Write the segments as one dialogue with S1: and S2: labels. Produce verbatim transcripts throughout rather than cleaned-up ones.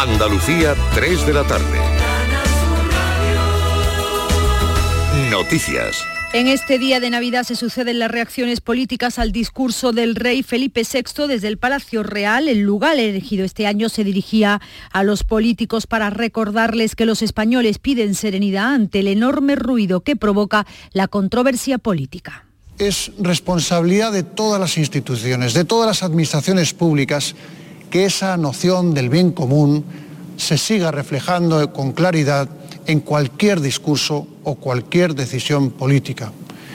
S1: Andalucía, tres de la tarde. Noticias.
S2: En este día de Navidad se suceden las reacciones políticas al discurso del rey Felipe sexto desde el Palacio Real. El lugar elegido este año se dirigía a los políticos para recordarles que los españoles piden serenidad ante el enorme ruido que provoca la controversia política.
S3: Es responsabilidad de todas las instituciones, de todas las administraciones públicas, que esa noción del bien común se siga reflejando con claridad en cualquier discurso o cualquier decisión política.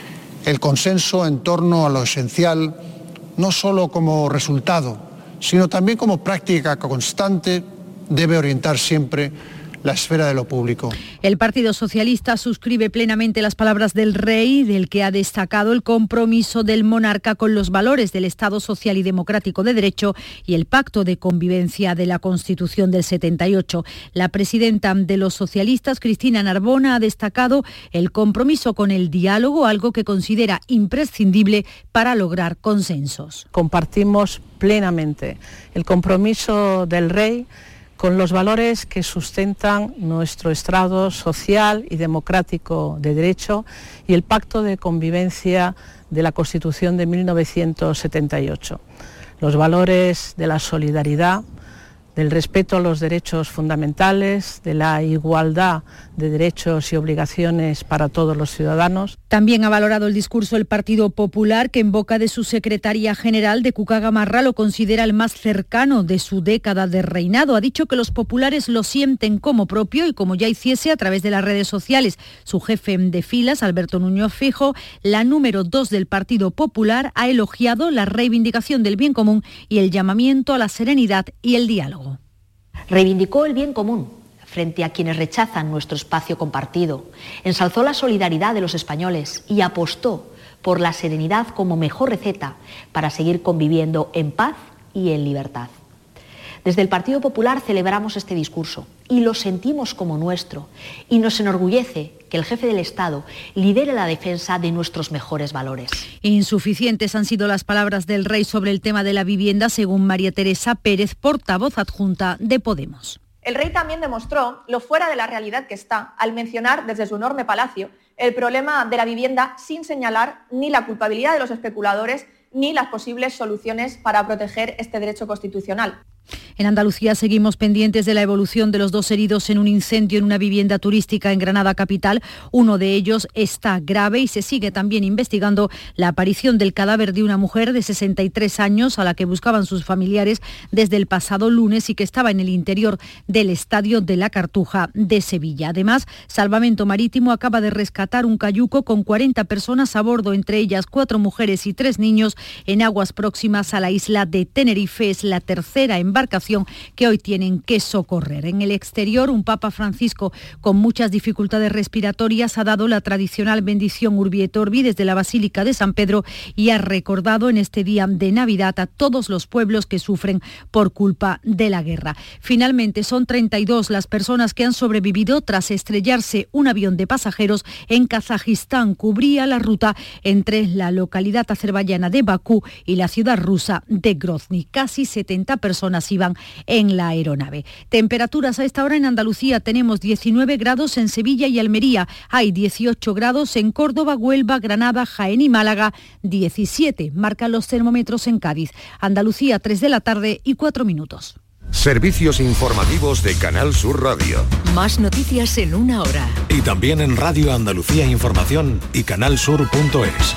S3: El consenso en torno a lo esencial, no solo como resultado, sino también como práctica constante, debe orientar siempre la esfera de lo público.
S2: El Partido Socialista suscribe plenamente las palabras del rey, del que ha destacado el compromiso del monarca con los valores del Estado social y democrático de derecho y el pacto de convivencia de la Constitución del setenta y ocho. La presidenta de los socialistas, Cristina Narbona, ha destacado el compromiso con el diálogo, algo que considera imprescindible para lograr consensos.
S4: Compartimos plenamente el compromiso del rey con los valores que sustentan nuestro Estado social y democrático de derecho y el pacto de convivencia de la Constitución de mil novecientos setenta y ocho. Los valores de la solidaridad, del respeto a los derechos fundamentales, de la igualdad de derechos y obligaciones para todos los ciudadanos.
S2: También ha valorado el discurso el Partido Popular, que en boca de su secretaria general, de Cuca Gamarra, lo considera el más cercano de su década de reinado. Ha dicho que los populares lo sienten como propio y como ya hiciese a través de las redes sociales su jefe de filas, Alberto Núñez Feijóo, la número dos del Partido Popular, ha elogiado la reivindicación del bien común y el llamamiento a la serenidad y el diálogo.
S5: Reivindicó el bien común frente a quienes rechazan nuestro espacio compartido, ensalzó la solidaridad de los españoles y apostó por la serenidad como mejor receta para seguir conviviendo en paz y en libertad. Desde el Partido Popular celebramos este discurso y lo sentimos como nuestro y nos enorgullece que el jefe del Estado lidere la defensa de nuestros mejores valores.
S2: Insuficientes han sido las palabras del rey sobre el tema de la vivienda, según María Teresa Pérez, portavoz adjunta de Podemos.
S6: El rey también demostró lo fuera de la realidad que está al mencionar desde su enorme palacio el problema de la vivienda sin señalar ni la culpabilidad de los especuladores ni las posibles soluciones para proteger este derecho constitucional.
S2: En Andalucía seguimos pendientes de la evolución de los dos heridos en un incendio en una vivienda turística en Granada capital. Uno de ellos está grave y se sigue también investigando la aparición del cadáver de una mujer de sesenta y tres años a la que buscaban sus familiares desde el pasado lunes y que estaba en el interior del Estadio de la Cartuja de Sevilla. Además, Salvamento Marítimo acaba de rescatar un cayuco con cuarenta personas a bordo, entre ellas cuatro mujeres y tres niños, en aguas próximas a la isla de Tenerife. Es la tercera embarcación que hoy tienen que socorrer. En el exterior, un Papa Francisco con muchas dificultades respiratorias ha dado la tradicional bendición Urbi et Orbi desde la Basílica de San Pedro y ha recordado en este día de Navidad a todos los pueblos que sufren por culpa de la guerra. Finalmente, son treinta y dos las personas que han sobrevivido tras estrellarse un avión de pasajeros en Kazajistán. Cubría la ruta entre la localidad azerbaiyana de Bakú y la ciudad rusa de Grozny. Casi setenta personas iban en la aeronave. Temperaturas a esta hora en Andalucía: tenemos diecinueve grados en Sevilla y Almería, hay dieciocho grados en Córdoba, Huelva, Granada, Jaén y Málaga, diecisiete marcan los termómetros en Cádiz. Andalucía, tres de la tarde y cuatro minutos.
S1: Servicios informativos de Canal Sur Radio.
S7: Más noticias en una hora.
S8: Y también en Radio Andalucía Información y canalsur punto es.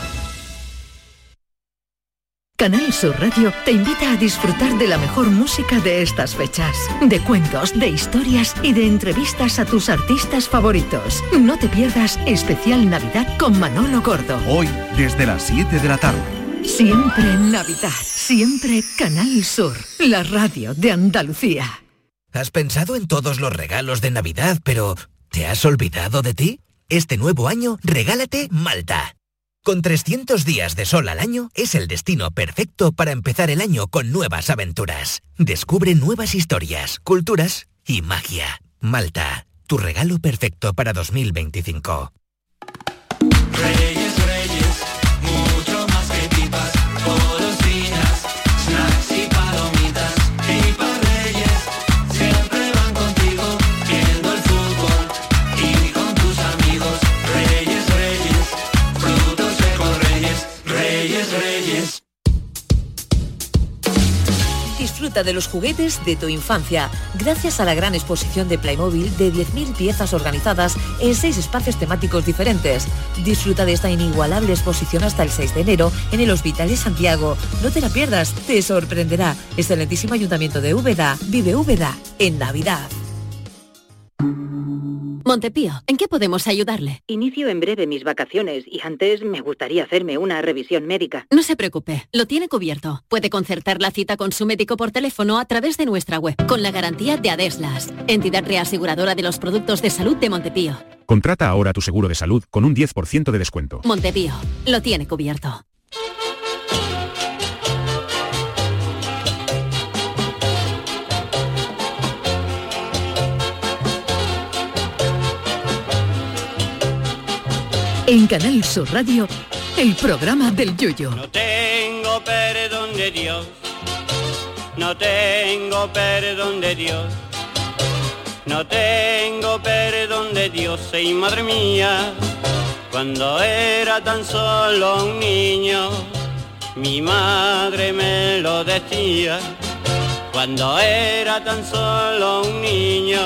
S7: Canal Sur Radio te invita a disfrutar de la mejor música de estas fechas, de cuentos, de historias y de entrevistas a tus artistas favoritos. No te pierdas Especial Navidad con Manolo Gordo.
S9: Hoy, desde las siete de la tarde.
S7: Siempre en Navidad, siempre Canal Sur, la radio de Andalucía.
S10: ¿Has pensado en todos los regalos de Navidad, pero ¿te has olvidado de ti? Este nuevo año, regálate Malta. Con trescientos días de sol al año, es el destino perfecto para empezar el año con nuevas aventuras. Descubre nuevas historias, culturas y magia. Malta, tu regalo perfecto para dos mil veinticinco.
S11: Reyes, Reyes, mucho más que pipas, golosinas, snacks y palomitas. Y para Reyes, siempre van
S12: Disfruta de los juguetes de tu infancia, gracias a la gran exposición de Playmobil de diez mil piezas organizadas en seis espacios temáticos diferentes. Disfruta de esta inigualable exposición hasta el seis de enero en el Hospital de Santiago. No te la pierdas, te sorprenderá. Excelentísimo Ayuntamiento de Úbeda, vive Úbeda en Navidad.
S13: Montepío, ¿en qué podemos ayudarle?
S14: Inicio en breve mis vacaciones y antes me gustaría hacerme una revisión médica.
S13: No se preocupe, lo tiene cubierto. Puede concertar la cita con su médico por teléfono a través de nuestra web, con la garantía de Adeslas, entidad reaseguradora de los productos de salud de Montepío.
S15: Contrata ahora tu seguro de salud con un diez por ciento de descuento.
S13: Montepío, lo tiene cubierto.
S7: En Canal Sur Radio, el programa del Yoyo.
S16: No tengo perdón de Dios, no tengo perdón de Dios, no tengo perdón de Dios, y madre mía, cuando era tan solo un niño, mi madre me lo decía, cuando era tan solo un niño,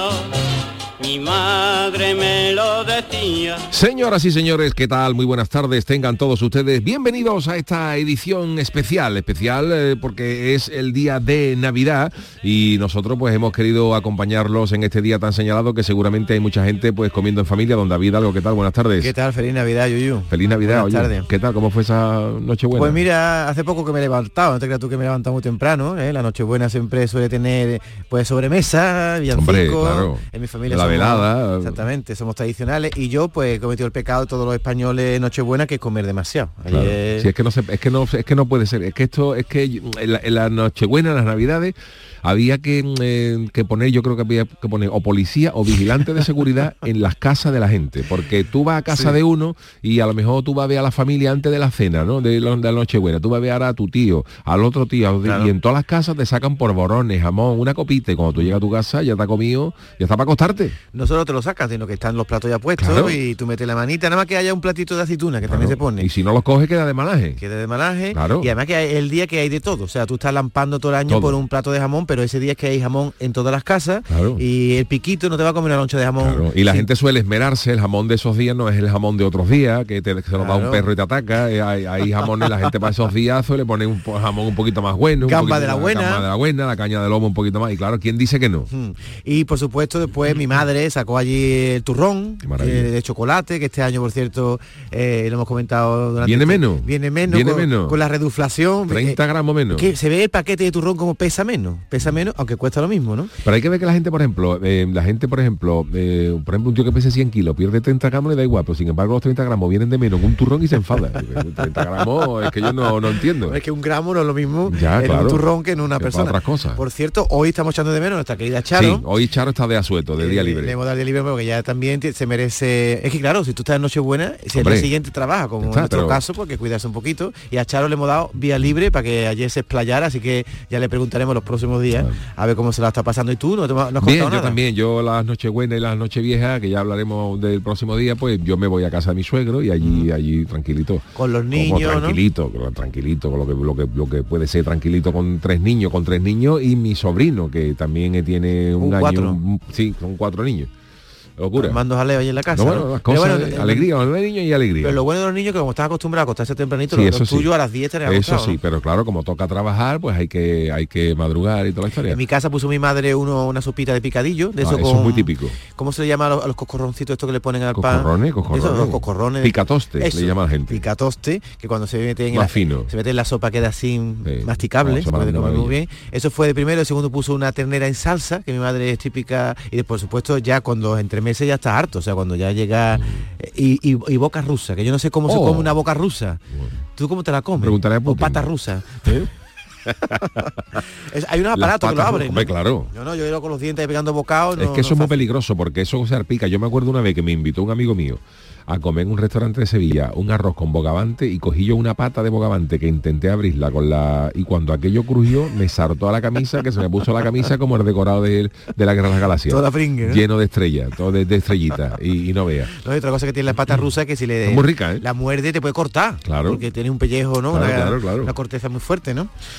S16: mi madre me lo decía.
S17: Señoras y señores, ¿qué tal? Muy buenas tardes, tengan todos ustedes bienvenidos a esta edición especial, especial eh, porque es el día de Navidad y nosotros pues hemos querido acompañarlos en este día tan señalado que seguramente hay mucha gente pues comiendo en familia. Don David, algo, ¿qué tal? Buenas tardes.
S18: ¿Qué tal? Feliz Navidad, Yuyu.
S17: Feliz Navidad,
S18: Buenas
S17: oye.
S18: tardes.
S17: ¿Qué tal? ¿Cómo fue esa Nochebuena?
S18: Pues mira, hace poco que me he levantado, no te creas tú que me he levantado muy temprano, ¿eh? La Nochebuena siempre suele tener pues sobremesa, villancicos,
S17: claro.
S18: En mi familia
S17: La
S18: somos,
S17: velada.
S18: Exactamente, somos tradicionales y yo pues he cometido el pecado de todos los españoles en Nochebuena, que es comer demasiado.
S17: Claro.
S18: Ayer...
S17: Sí, es que no se, es que no es que no puede ser, es que esto es que en la, en la Nochebuena, en las Navidades había que, eh, que poner, yo creo que había que poner o policía o vigilante de seguridad en las casas de la gente, porque tú vas a casa sí. de uno y a lo mejor tú vas a ver a la familia antes de la cena, ¿no? De, la, de la Nochebuena, tú vas a ver a tu tío, al otro tío, claro. Y en todas las casas te sacan por borones, jamón, una copita, y cuando tú llegas a tu casa ya te has comido, ya está para acostarte.
S18: No solo te lo sacas, sino que están los platos ya puestos, claro. Y tú metes la manita, nada más que haya un platito de aceituna que claro. También se pone.
S17: Y si no los coges queda de malaje.
S18: Queda de malaje,
S17: claro.
S18: Y además que hay el día que hay de todo, o sea, tú estás lampando todo el año todo. Por un plato de jamón, pero ese día es que hay jamón en todas las casas, claro. Y el piquito no te va a comer una loncha de jamón.
S17: Claro. Y la sí. gente suele esmerarse, el jamón de esos días no es el jamón de otros días, que te, se lo da un perro y te ataca, hay, hay jamones, la gente para esos días suele poner un jamón un poquito más bueno.
S18: Gamba de la buena.
S17: Gamba de la buena, la caña de lomo un poquito más, y claro, ¿quién dice que no?
S18: Hmm. Y por supuesto después mi madre sacó allí el turrón eh, de chocolate, que este año por cierto eh, lo hemos comentado durante...
S17: ¿Viene
S18: este,
S17: menos?
S18: Viene menos,
S17: ¿Viene
S18: con,
S17: menos?
S18: Con la reduflación.
S17: treinta gramos menos.
S18: Que se ve el paquete de turrón como pesa menos, pesa menos, aunque cuesta lo mismo, ¿no?
S17: Pero hay que ver que la gente, por ejemplo, eh, la gente, por ejemplo, eh, por ejemplo, un tío que pese cien kilos, pierde treinta gramos, le da igual, pero sin embargo los treinta gramos vienen de menos que un turrón y se enfada. treinta gramos es que yo no, no entiendo.
S18: Es que un gramo no es lo mismo
S17: ya,
S18: en
S17: claro,
S18: un turrón que en una
S17: que
S18: persona.
S17: Otras cosas.
S18: Por cierto, hoy estamos echando de menos a nuestra querida Charo.
S17: Sí, hoy Charo está de asueto, de eh, día libre.
S18: Le hemos dado día libre porque ya también se merece... Es que claro, si tú estás en Nochebuena, si el día siguiente trabaja, como está, en nuestro pero... caso, porque cuidarse un poquito, y a Charo le hemos dado vía libre para que ayer se explayara, así que ya le preguntaremos los próximos días claro. A ver cómo se la está pasando. ¿Y tú no, te, no has contado
S17: Bien,
S18: nada?
S17: Yo también, yo las Nocheviejas y las Nocheviejas, que ya hablaremos del próximo día, pues yo me voy a casa de mi suegro y allí mm. allí tranquilito.
S18: Con los niños,
S17: como tranquilito,
S18: ¿no?
S17: tranquilito, con lo que, lo que lo que puede ser tranquilito con tres niños, con tres niños y mi sobrino, que también tiene un, un año.
S18: Cuatro.
S17: Un, sí, son cuatro niños. Locura.
S18: Mando jaleo ahí en la casa.
S17: No, bueno,
S18: ¿no?
S17: las cosas,
S18: bueno,
S17: de, alegría, los niños y alegría.
S18: Pero lo bueno de los niños que como estás acostumbrado a acostarse tempranito,
S17: sí,
S18: lo,
S17: eso
S18: lo tuyo
S17: sí.
S18: a las diez tenés
S17: Eso
S18: acostado,
S17: sí,
S18: ¿no?
S17: pero claro, como toca trabajar, pues hay que hay que madrugar y toda la historia.
S18: En mi casa puso mi madre uno una sopita de picadillo, de
S17: ah,
S18: eso,
S17: eso
S18: con,
S17: es muy típico.
S18: ¿Cómo se le llama a los, a los coscorroncitos estos que le ponen al
S17: coscorrones,
S18: pan?
S17: Coscorrones,
S18: eso, los coscorrones.
S17: Picatoste,
S18: eso,
S17: le llama la gente.
S18: Picatoste, que cuando se mete en
S17: más
S18: la,
S17: fino.
S18: se mete en la sopa queda así sí. masticable,
S17: no,
S18: se puede comer muy bien. Eso fue de primero, el segundo puso una ternera en salsa, que mi madre es típica, y después, por supuesto, ya cuando entre meses ya está harto, o sea, cuando ya llega Y, y, y boca rusa, que yo no sé cómo oh. se come una boca rusa. ¿Tú cómo te la comes?
S17: Preguntaré a Putin.
S18: O pata rusa. ¿Eh? es, hay unos aparatos que lo abren.
S17: Hombre,
S18: ¿no?
S17: claro.
S18: Yo no, yo iba con los dientes ahí pegando bocados. No,
S17: es que eso
S18: no
S17: es muy
S18: fácil.
S17: peligroso porque eso se arpica. Yo me acuerdo una vez que me invitó un amigo mío a comer en un restaurante de Sevilla un arroz con bogavante y cogí yo una pata de bogavante que intenté abrirla con la y cuando aquello crujió me saltó a la camisa, que se me puso la camisa como el decorado de, de la Guerra de las Galaxias.
S18: Toda fringue, ¿no?
S17: Lleno de estrellas, todo de, de estrellitas y, y no veas.
S18: No, hay otra cosa que tiene la pata rusa que si le
S17: es muy rica, ¿eh?
S18: la muerde te puede cortar.
S17: Claro.
S18: Porque tiene un pellejo, ¿no?
S17: Claro,
S18: una,
S17: claro, claro.
S18: una corteza muy fuerte, ¿no?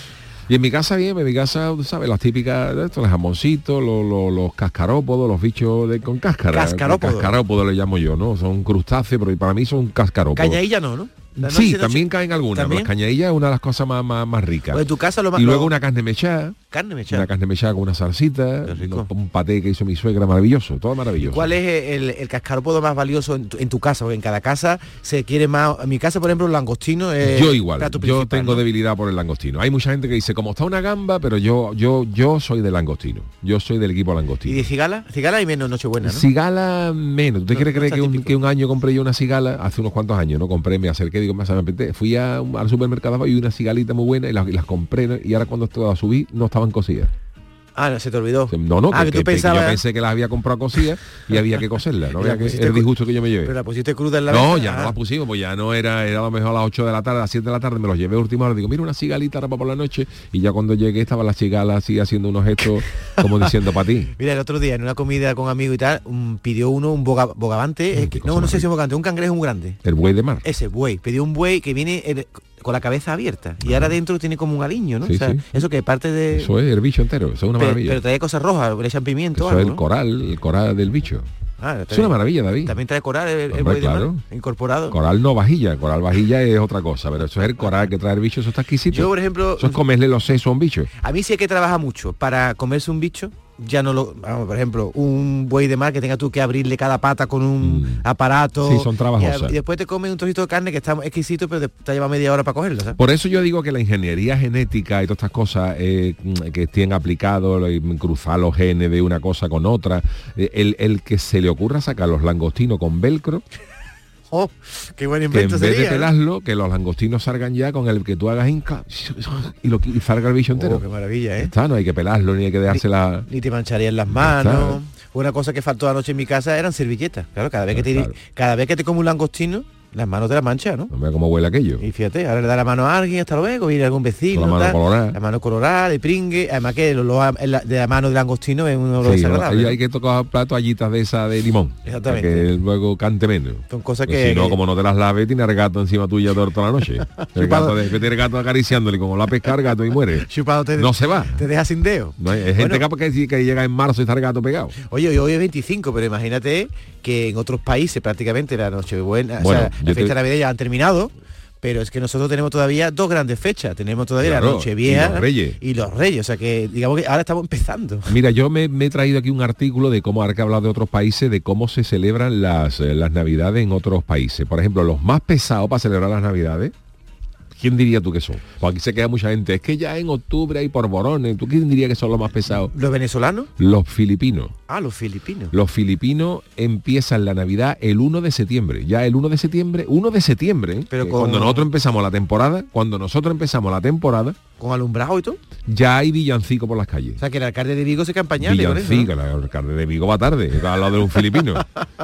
S17: Y en mi casa bien, en mi casa, tú sabes, las típicas, de esto, los jamoncitos, los, los, los cascarópodos, los bichos de, con cáscara.
S18: Cascarópodos.
S17: Cascarópodos le llamo yo, ¿no? Son crustáceos, pero para mí son cascarópodos.
S18: Cañailla no, ¿no?
S17: Sí, también caen algunas.
S18: ¿También?
S17: Las cañadillas es una de las cosas más, más, más ricas.
S18: Pues en tu casa lo más...
S17: Y luego
S18: lo...
S17: una carne mechada.
S18: Carne mechada.
S17: Una carne mechada con una salsita, un, un paté que hizo mi suegra, maravilloso, todo maravilloso.
S18: ¿Cuál es el, el cascarópodo más valioso en tu, en tu casa? Porque en cada casa se quiere más... En mi casa, por ejemplo, el langostino es...
S17: Yo igual, yo tengo
S18: ¿no?
S17: debilidad por el langostino. Hay mucha gente que dice, como está una gamba, pero yo yo yo soy del langostino. Yo soy del equipo langostino.
S18: ¿Y de cigala? Cigala hay menos Nochebuena, ¿no?
S17: Cigala menos. ¿Usted
S18: no,
S17: quiere
S18: no
S17: creer que un, que un año compré yo una cigala? Hace unos cuantos años, ¿no? Compré, me acerqué, digo, me acerqué, fui a, al supermercado y una cigalita muy buena y las, y las compré, ¿no? Y ahora cuando las subí no estaban cocidas.
S18: Ah, no, se te olvidó.
S17: No, no,
S18: ah,
S17: que,
S18: que tú
S17: que,
S18: pensabas...
S17: que yo pensé que las había comprado cocidas y había que cocerlas, no había que, el disgusto que yo me llevé.
S18: Pero la pusiste cruda en la
S17: No,
S18: mesa.
S17: ya ah. no la pusimos, pues ya no era, era a lo mejor a las ocho de la tarde, a las siete de la tarde, me los llevé a última hora, digo, mira una cigalita ahora por la noche, y ya cuando llegué estaba la cigala así haciendo unos gestos como diciendo para ti.
S18: Mira, el otro día en una comida con amigos y tal, un, pidió uno un boga, bogavante, eh, que, no, no sé si es un bogavante, un cangrejo muy grande.
S17: El buey de mar.
S18: Ese buey, pidió un buey que viene... El, con la cabeza abierta y ahora dentro tiene como un aliño, ¿no?
S17: Sí,
S18: o sea,
S17: sí.
S18: Eso que parte de...
S17: Eso es el bicho entero, eso es una
S18: pero,
S17: maravilla.
S18: Pero trae cosas rojas, le echan pimiento.
S17: Eso
S18: algo,
S17: es el
S18: ¿no?
S17: coral, el coral del bicho.
S18: Ah,
S17: es una maravilla, David.
S18: También trae coral el, el
S17: Hombre,
S18: buey de
S17: claro.
S18: mar, incorporado.
S17: Coral no vajilla, coral vajilla es otra cosa, pero eso es el coral que trae el bicho, eso está exquisito.
S18: Yo, por ejemplo...
S17: Eso es comerle los sesos a un bicho.
S18: A mí sí hay que trabajar mucho para comerse un bicho. Ya no lo... Vamos, por ejemplo, un buey de mar que tenga tú que abrirle cada pata con un mm. aparato.
S17: Sí, son trabajosas.
S18: Y, y después te comes un trocito de carne que está exquisito, pero te lleva media hora para cogerlo, ¿sabes?
S17: Por eso yo digo que la ingeniería genética y todas estas cosas eh, que estén aplicados, cruzar los genes de una cosa con otra, eh, el, el que se le ocurra sacar los langostinos con velcro...
S18: Oh, qué buen invento
S17: que en vez
S18: sería,
S17: de pelarlo, ¿eh? Que los langostinos salgan ya con el que tú hagas inca y, lo, y salga el bicho entero.
S18: Oh, qué maravilla, ¿eh?
S17: Está, no hay que pelarlo, ni hay que dejársela...
S18: Ni, ni te mancharían las manos. Una cosa que faltó anoche en mi casa eran servilletas. Claro, cada vez que te, claro. cada vez que te come un langostino, las manos te las manchas, ¿no?
S17: No mira cómo huele aquello.
S18: Y fíjate, ahora le da la mano a alguien, hasta luego, viene algún vecino,
S17: la mano
S18: tal,
S17: colorada.
S18: La mano colorada, de pringue, además que lo, lo, la, de la mano del langostino es uno de los
S17: sí,
S18: desagradables.
S17: ¿no? Hay que tocar toallitas de esa de limón.
S18: Exactamente.
S17: Para que luego cante menos.
S18: Son cosas
S17: pues
S18: que...
S17: Si no, como no te las laves, tiene el gato encima tuya toda la noche. El gato, de, el gato acariciándole, como la pesca el gato y muere.
S18: Chupado te,
S17: no se va.
S18: Te deja sin dedo.
S17: No hay, hay gente
S18: bueno,
S17: que, que, que llega en marzo y está el gato pegado.
S18: Oye, hoy es veinticinco, pero imagínate que en otros países prácticamente la Nochebuena,
S17: bueno,
S18: o sea, la fecha
S17: te...
S18: navideña ya han terminado, pero es que nosotros tenemos todavía dos grandes fechas. Tenemos todavía
S17: claro,
S18: la Nochevieja
S17: y los Reyes.
S18: Y los Reyes, o sea que digamos que ahora estamos empezando.
S17: Mira, yo me, me he traído aquí un artículo de cómo, ahora que he hablado de otros países, de cómo se celebran las, las Navidades en otros países. Por ejemplo, los más pesados para celebrar las Navidades, ¿quién diría tú que son? Pues aquí se queda mucha gente. Es que ya en octubre hay porborones. ¿Tú quién diría que son los más pesados?
S18: ¿Los venezolanos?
S17: Los filipinos.
S18: Ah, los filipinos.
S17: Los filipinos empiezan la Navidad el uno de septiembre. Ya el uno de septiembre, uno de septiembre, ¿eh?
S18: Pero
S17: con...
S18: con...
S17: cuando nosotros empezamos la temporada, cuando nosotros empezamos la temporada,
S18: con alumbrado y todo,
S17: ya hay villancico por las calles.
S18: O sea que el alcalde de Vigo se campaña.
S17: Villancico, ¿no? El alcalde de Vigo va tarde, está al lado de un filipino.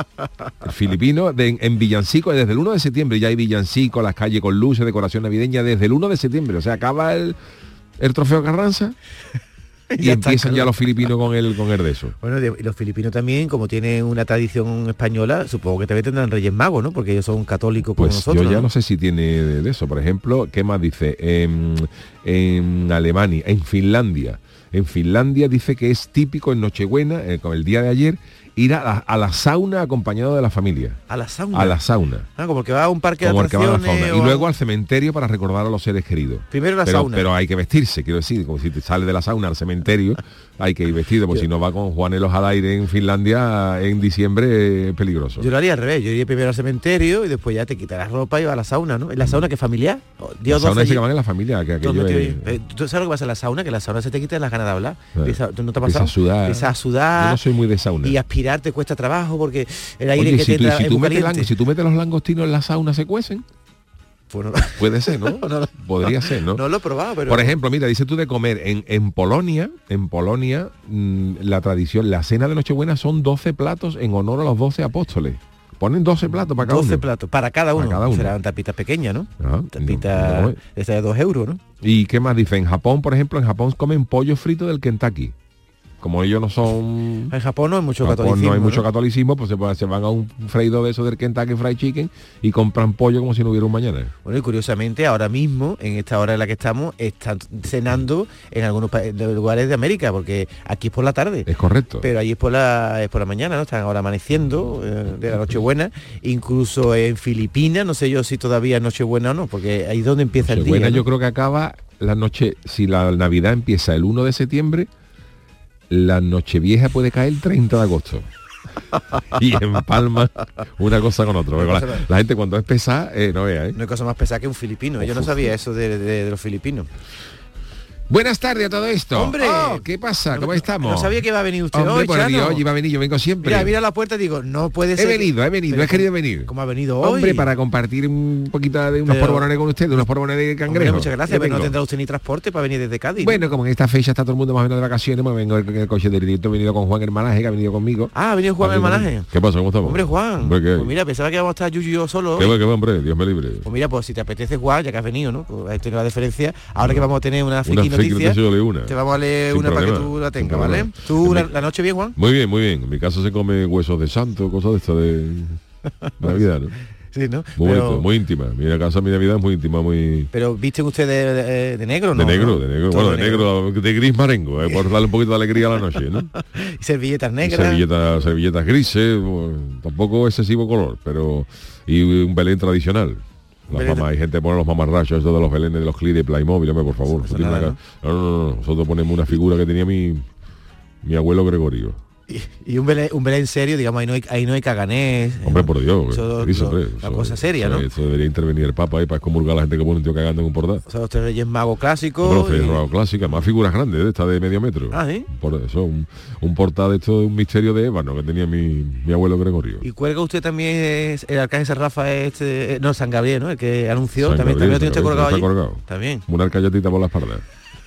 S17: El filipino de, en villancico, desde el uno de septiembre ya hay villancico, las calles con luces, decoración navideña, desde el uno de septiembre. O sea, acaba el, el trofeo Carranza y ya empiezan ya los filipinos con el con el de eso.
S18: Bueno, y los filipinos también, como tienen una tradición española, supongo que también tendrán Reyes Magos, ¿no? Porque ellos son católicos como
S17: pues
S18: nosotros.
S17: Yo ya
S18: ¿no?
S17: no sé si tiene de, de eso. Por ejemplo, ¿qué más dice? En, en Alemania, en Finlandia. En Finlandia dice que es típico en Nochebuena, eh, con el día de ayer, ir a la, a la sauna acompañado de la familia.
S18: ¿A la sauna?
S17: A la sauna.
S18: Ah, como que va a un parque
S17: como
S18: de atracciones.
S17: Que va a la fauna. Y luego al cementerio para recordar a los seres queridos.
S18: Primero la
S17: pero,
S18: sauna.
S17: Pero hay que vestirse, quiero decir, como si te sales de la sauna al cementerio, hay que ir vestido, porque si no va con Juanelos al aire en Finlandia en diciembre, es peligroso.
S18: Yo lo haría al revés, yo iría primero al cementerio y después ya te quitarás ropa y vas a la sauna, ¿no? ¿En la sauna que familiar?
S17: La sauna se llaman en la familia, que aquello es...
S18: eh, ¿Tú sabes lo que pasa en la sauna? Que en la sauna se te quitan las ganas de hablar.
S17: Eh,
S18: empieza, ¿no te ha pasado?
S17: Empieza a sudar.
S18: Empieza a sudar.
S17: Yo no soy muy de sauna.
S18: Y aspirar te cuesta trabajo porque el aire
S17: Oye,
S18: que
S17: si
S18: te
S17: tú,
S18: entra
S17: si
S18: es
S17: tú
S18: muy
S17: metes
S18: caliente.
S17: lang, si tú metes los langostinos en la sauna, ¿se cuecen?
S18: Pues no,
S17: puede ser, ¿no?
S18: no, no
S17: Podría ser, ¿no?
S18: No lo he probado, pero...
S17: Por ejemplo, mira, dice tú de comer. En, en Polonia, en Polonia, mmm, la tradición, la cena de Nochebuena son doce platos en honor a los doce apóstoles. Ponen doce platos para cada
S18: doce
S17: uno.
S18: platos, para cada uno.
S17: Para cada uno.
S18: Serán tapitas pequeñas, ¿no?
S17: Ah,
S18: tapitas
S17: no, no,
S18: de dos euros, ¿no?
S17: ¿Y qué más dice? En Japón, por ejemplo, en Japón comen pollo frito del Kentucky. como ellos no son...
S18: En Japón no hay mucho
S17: en Japón
S18: catolicismo.
S17: no hay mucho
S18: ¿no?
S17: catolicismo, pues se, se van a un freído de eso del Kentucky Fried Chicken y compran pollo como si no hubiera un mañana.
S18: Bueno, y curiosamente, ahora mismo, en esta hora en la que estamos, están cenando en algunos pa- de lugares de América, porque aquí es por la tarde.
S17: Es correcto.
S18: Pero allí es por la, es por la mañana, ¿no? Están ahora amaneciendo eh, de la Nochebuena. Incluso en Filipinas, no sé yo si todavía es Nochebuena o no, porque ahí es donde empieza el día.
S17: Nochebuena,
S18: ¿no?
S17: yo creo que acaba la noche, si la Navidad empieza el uno de septiembre, la Nochevieja puede caer el treinta de agosto. Y empalma una cosa con otra. La, la gente cuando es pesada, eh, no vea, ¿eh?
S18: No hay cosa más pesada que un filipino. Yo no sabía eso de, de- de los filipinos.
S17: Buenas tardes a todo esto.
S18: ¡Hombre!
S17: Oh, ¿qué pasa? ¿Cómo estamos?
S18: No sabía que iba a venir usted
S17: Hombre,
S18: hoy,
S17: por
S18: Chano.
S17: Dios, iba a venir, yo vengo siempre.
S18: Mira, mira la puerta y digo, no puede
S17: He
S18: ser.
S17: venido, he venido,
S18: Pero
S17: he querido venir.
S18: ¿Cómo ha venido hoy?
S17: Hombre, para compartir un poquito de unos
S18: Pero-
S17: porbonones con usted, de unos porbonones de
S18: Hombre,
S17: cangrejo.
S18: muchas gracias,
S17: Yo
S18: pero no
S17: vengo.
S18: tendrá usted ni transporte para venir desde Cádiz. ¿no?
S17: Bueno, como en esta fecha está todo el mundo más o menos de vacaciones, me vengo en el coche de directo, he venido con Juan Hermanaje, que ha venido conmigo.
S18: Ah, ha venido Juan Hermanaje.
S17: ¿Qué pasa? ¿Cómo estamos?
S18: Hombre, Juan.
S17: Hombre, ¿qué?
S18: Pues mira, pensaba que íbamos a estar Yuyu y yo solo.
S17: ¿Qué va, qué va, hombre? Dios me libre.
S18: Pues mira, pues si te apetece, Juan, ya que has venido, ¿no? Pues ahí tienes la diferencia. Ahora que vamos a tener una friki
S17: Una friki
S18: noticia,
S17: noticia, yo leo una.
S18: te vamos a leer
S17: Sin
S18: una para que
S17: problema,
S18: tú la
S17: sin
S18: tengas,
S17: problema.
S18: ¿vale? ¿Tú la,
S17: En mi-
S18: la noche bien, Juan?
S17: Muy bien, muy bien. En mi casa se come huesos de santo, cosas de esto de Navidad, ¿no?
S18: Sí, ¿no?
S17: Muy,
S18: Pero-
S17: bonito, muy íntima. Mi casa, mi Navidad es muy íntima, muy...
S18: Pero visten ustedes de, de- de negro, ¿no?
S17: De negro,
S18: ¿no?
S17: de negro.
S18: Todo
S17: Bueno, de negro, de gris marengo, eh, por darle un poquito de alegría a la noche, ¿no?
S18: Y servilletas
S17: Y
S18: negras.
S17: servilletas, servilletas grises, bueno, tampoco excesivo color, pero... Y un Belén tradicional. Las
S18: Belén-
S17: mamás, hay gente que pone los mamarrachos, esto de los Belenes de los clips de Playmobil, hombre, por favor.
S18: Eso
S17: Tiene
S18: nada,
S17: una ca- no, no, no, no, nosotros ponemos una figura que tenía mi, mi abuelo Gregorio.
S18: Y, y un Belén, un Belén serio, digamos, ahí no hay, ahí no hay caganés.
S17: Hombre, por Dios,
S18: Eso-
S17: ¿qué dice,
S18: lo-
S17: hombre?
S18: la
S17: Eso-
S18: cosa seria,
S17: eso-
S18: ¿no?
S17: Eso debería intervenir el Papa ahí para excomulgar a la gente que pone un tío cagando en un portal.
S18: O sea, los tres reyes magos clásicos.
S17: Bueno,
S18: y-
S17: Ferrao clásica, más figuras grandes, de esta de medio metro.
S18: Ah, ¿sí?
S17: Por eso, un, un portal de esto de un misterio de ébano que tenía mi, mi abuelo Gregorio.
S18: Y cuelga usted también es el arcángel San Rafael, este, eh, no, San Gabriel, ¿no? El que anunció,
S17: San
S18: también,
S17: Gabriel,
S18: también lo tiene usted
S17: San
S18: colgado
S17: Gabriel,
S18: allí.
S17: está colgado.
S18: También.
S17: Una arcallatita por la espalda.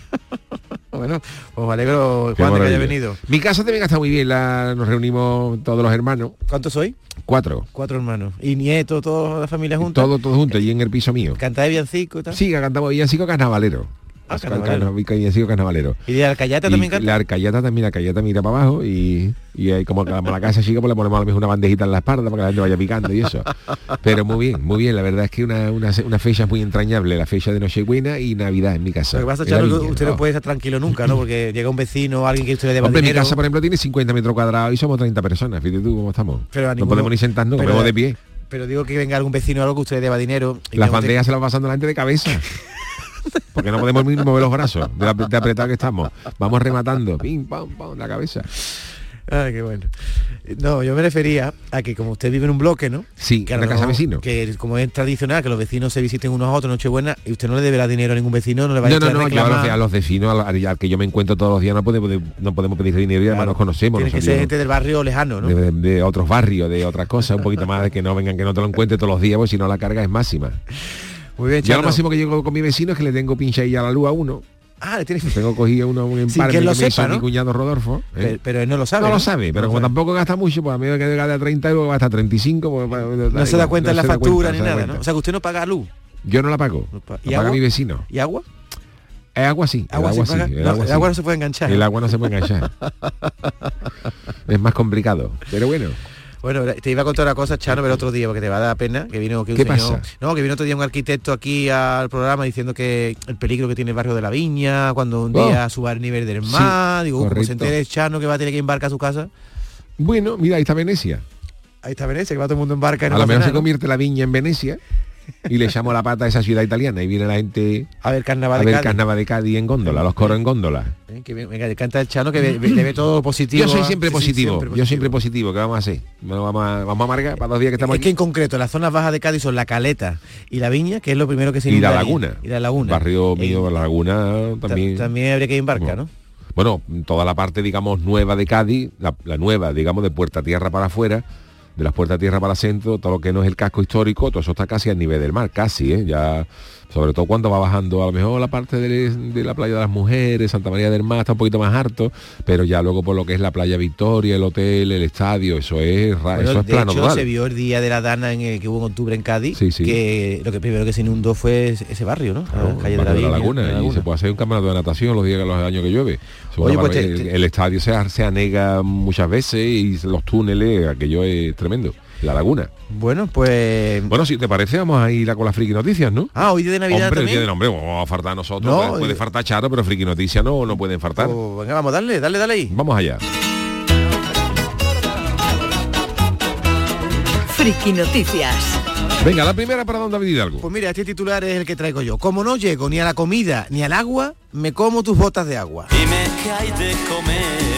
S18: Bueno, pues me alegro,
S17: Qué
S18: Juan, de que haya
S17: maravilla.
S18: venido.
S17: Mi casa también está muy bien, la, nos reunimos todos los hermanos.
S18: ¿Cuántos sois?
S17: Cuatro.
S18: Cuatro hermanos. Y nietos, toda la familia junta.
S17: Todos todos juntos, y en el piso mío.
S18: ¿Cantáis villancico y tal?
S17: Sí, que cantamos villancico carnavalero.
S18: Ah,
S17: Cal-
S18: carnavalero.
S17: carna- Villancico carnavalero.
S18: ¿Y de Alcayata
S17: Y
S18: también canta?
S17: la arcayata también, la arcayata mira para abajo y, y ahí como, como la casa chica pues le ponemos a lo mejor una bandejita en la espalda para que la gente vaya picando y eso. Pero muy bien, muy bien, la verdad es que una, una, una fecha muy entrañable, la fecha de Nochebuena y Navidad en mi casa.
S18: Lo que pasa,
S17: En la
S18: Chano, que
S17: viña,
S18: usted no
S17: oh.
S18: puede estar tranquilo nunca, ¿no? Porque llega un vecino, alguien que usted le deba
S17: Hombre, mi
S18: dinero.
S17: casa, por ejemplo, tiene cincuenta metros cuadrados y somos treinta personas. Fíjate tú cómo estamos.
S18: Pero a
S17: no
S18: ninguno-
S17: podemos ni sentarnos,
S18: pero-
S17: comemos de pie.
S18: Pero digo que venga algún vecino o algo que usted le deba dinero. y
S17: Las
S18: que usted-
S17: bandejas se las va pasando la gente de cabeza. Porque no podemos ni mover los brazos de, la- de apretado que estamos. Vamos rematando. Pim, pam, pam, la cabeza.
S18: Ay, qué bueno. No, yo me refería a que como usted vive en un bloque, ¿no?
S17: Sí,
S18: que a
S17: una
S18: lo
S17: casa
S18: mejor-
S17: vecino.
S18: Que como es tradicional, que los vecinos se visiten unos a otros, Nochebuena, y usted no le deberá dinero a ningún vecino, no le va a
S17: No, no,
S18: estar
S17: no, yo a
S18: reclamar.
S17: los, a los vecinos, al, al- al que yo me encuentro todos los días, no podemos, no podemos pedir dinero y además nos conocemos.
S18: Tiene
S17: nos
S18: que ser
S17: salimos
S18: gente del barrio lejano, ¿no?
S17: de, de- de otros barrios, de otras cosas, un poquito más de que no vengan, que no te lo encuentre todos los días, porque si no la carga es máxima.
S18: Muy bien,
S17: Yo lo
S18: Chano.
S17: máximo que llego con mi vecino es que le tengo pinchadilla la luz a uno.
S18: Ah, le tiene
S17: Tengo cogido uno un
S18: Sin
S17: empalme
S18: que él lo
S17: me hizo
S18: sepa, ¿no?
S17: mi cuñado Rodolfo. ¿eh?
S18: Pero, pero él no lo sabe.
S17: No
S18: ¿no?
S17: lo sabe, pero
S18: No
S17: como
S18: sabe.
S17: tampoco gasta mucho, pues a mí me queda de treinta euros, va hasta treinta y cinco. Pues, pues,
S18: No se da cuenta en la
S17: se da
S18: factura
S17: cuenta,
S18: ni
S17: no se da
S18: nada,
S17: cuenta.
S18: ¿no? O sea, que usted no paga luz.
S17: Yo no la pago.
S18: pa-
S17: La
S18: ¿Y
S17: paga
S18: agua?
S17: mi vecino.
S18: ¿Y agua?
S17: El agua sí. El
S18: ¿Agua
S17: agua
S18: sí
S17: sí.
S18: paga?
S17: El
S18: No,
S17: agua
S18: el
S17: sí.
S18: agua no se puede enganchar.
S17: El agua no se puede enganchar. Es más complicado. Pero bueno.
S18: Bueno, te iba a contar una cosa, Chano, pero otro día, porque te va a dar pena, que vino que un
S17: ¿Qué
S18: señor-
S17: pasa?
S18: No, que vino otro día un arquitecto aquí al programa diciendo que el peligro que tiene el barrio de la Viña, cuando un
S17: Oh.
S18: día suba el nivel del mar,
S17: Sí,
S18: digo, como se
S17: correcto.
S18: entere Chano que va a tener que embarcar a su casa.
S17: Bueno, mira, ahí está Venecia.
S18: Ahí está Venecia, que va todo el mundo en barca. y no
S17: A lo
S18: pasa
S17: mejor
S18: nada,
S17: se
S18: ¿no?
S17: convierte la viña en Venecia y le echamos la pata a esa ciudad italiana y viene la gente
S18: a ver carnaval
S17: a
S18: de
S17: ver
S18: Cádiz.
S17: carnaval de Cádiz en góndola, los coros en góndola.
S18: Eh, que bien, venga, le canta el Chano que ve- ve- le ve todo positivo.
S17: Yo soy
S18: a-
S17: siempre
S18: sí, sí,
S17: positivo,
S18: siempre
S17: yo siempre positivo, ¿qué vamos a hacer? Bueno, vamos a, vamos a amargar para dos días que estamos
S18: Es que
S17: aquí.
S18: en concreto las zonas bajas de Cádiz son la Caleta y la Viña, que es lo primero que se
S17: Y la
S18: inunda allí.
S17: laguna.
S18: Y la laguna.
S17: Barrio mío,
S18: Eh,
S17: la laguna
S18: ta-
S17: también.
S18: También habría que embarcar, ¿no?
S17: Bueno, toda la parte, digamos, nueva de Cádiz, la, la nueva, digamos, de Puerta Tierra para afuera, de las Puertas de Tierra para Centro, todo lo que no es el casco histórico, todo eso está casi al nivel del mar, casi, ¿eh? Ya, sobre todo cuando va bajando, a lo mejor la parte de, de la playa de las Mujeres, Santa María del Mar está un poquito más harto, pero ya luego por lo que es la playa Victoria, el hotel, el estadio, eso es, bueno, eso es
S18: de
S17: plano
S18: hecho,
S17: total.
S18: Se vio el día de la Dana en el que hubo en octubre en Cádiz,
S17: sí, sí.
S18: que lo que primero que se inundó fue ese barrio, ¿no?
S17: Claro,
S18: la calle
S17: de la,
S18: de la,
S17: la Laguna,
S18: de la Laguna.
S17: Y se puede hacer un campeonato de natación los días, los años que llueve.
S18: Oye, pues te,
S17: el,
S18: te...
S17: el estadio se, se anega muchas veces y los túneles, aquello es tremendo. La Laguna.
S18: Bueno, pues...
S17: Bueno, si te parece, vamos a ir a con las friki noticias, ¿no?
S18: Ah, hoy día de Navidad
S17: Hombre,
S18: también.
S17: el día de nombre, vamos a faltar nosotros.
S18: No,
S17: puede, puede faltar Charo, pero friki noticias no, no pueden faltar.
S18: Pues, venga, vamos, dale, dale, dale ahí.
S17: Vamos allá.
S7: Friki noticias.
S17: Venga, la primera para don David Hidalgo.
S18: Pues mira, este titular es el que traigo yo. Como no llego ni a la comida ni al agua, me como tus botas de agua.
S11: Dime qué hay de comer.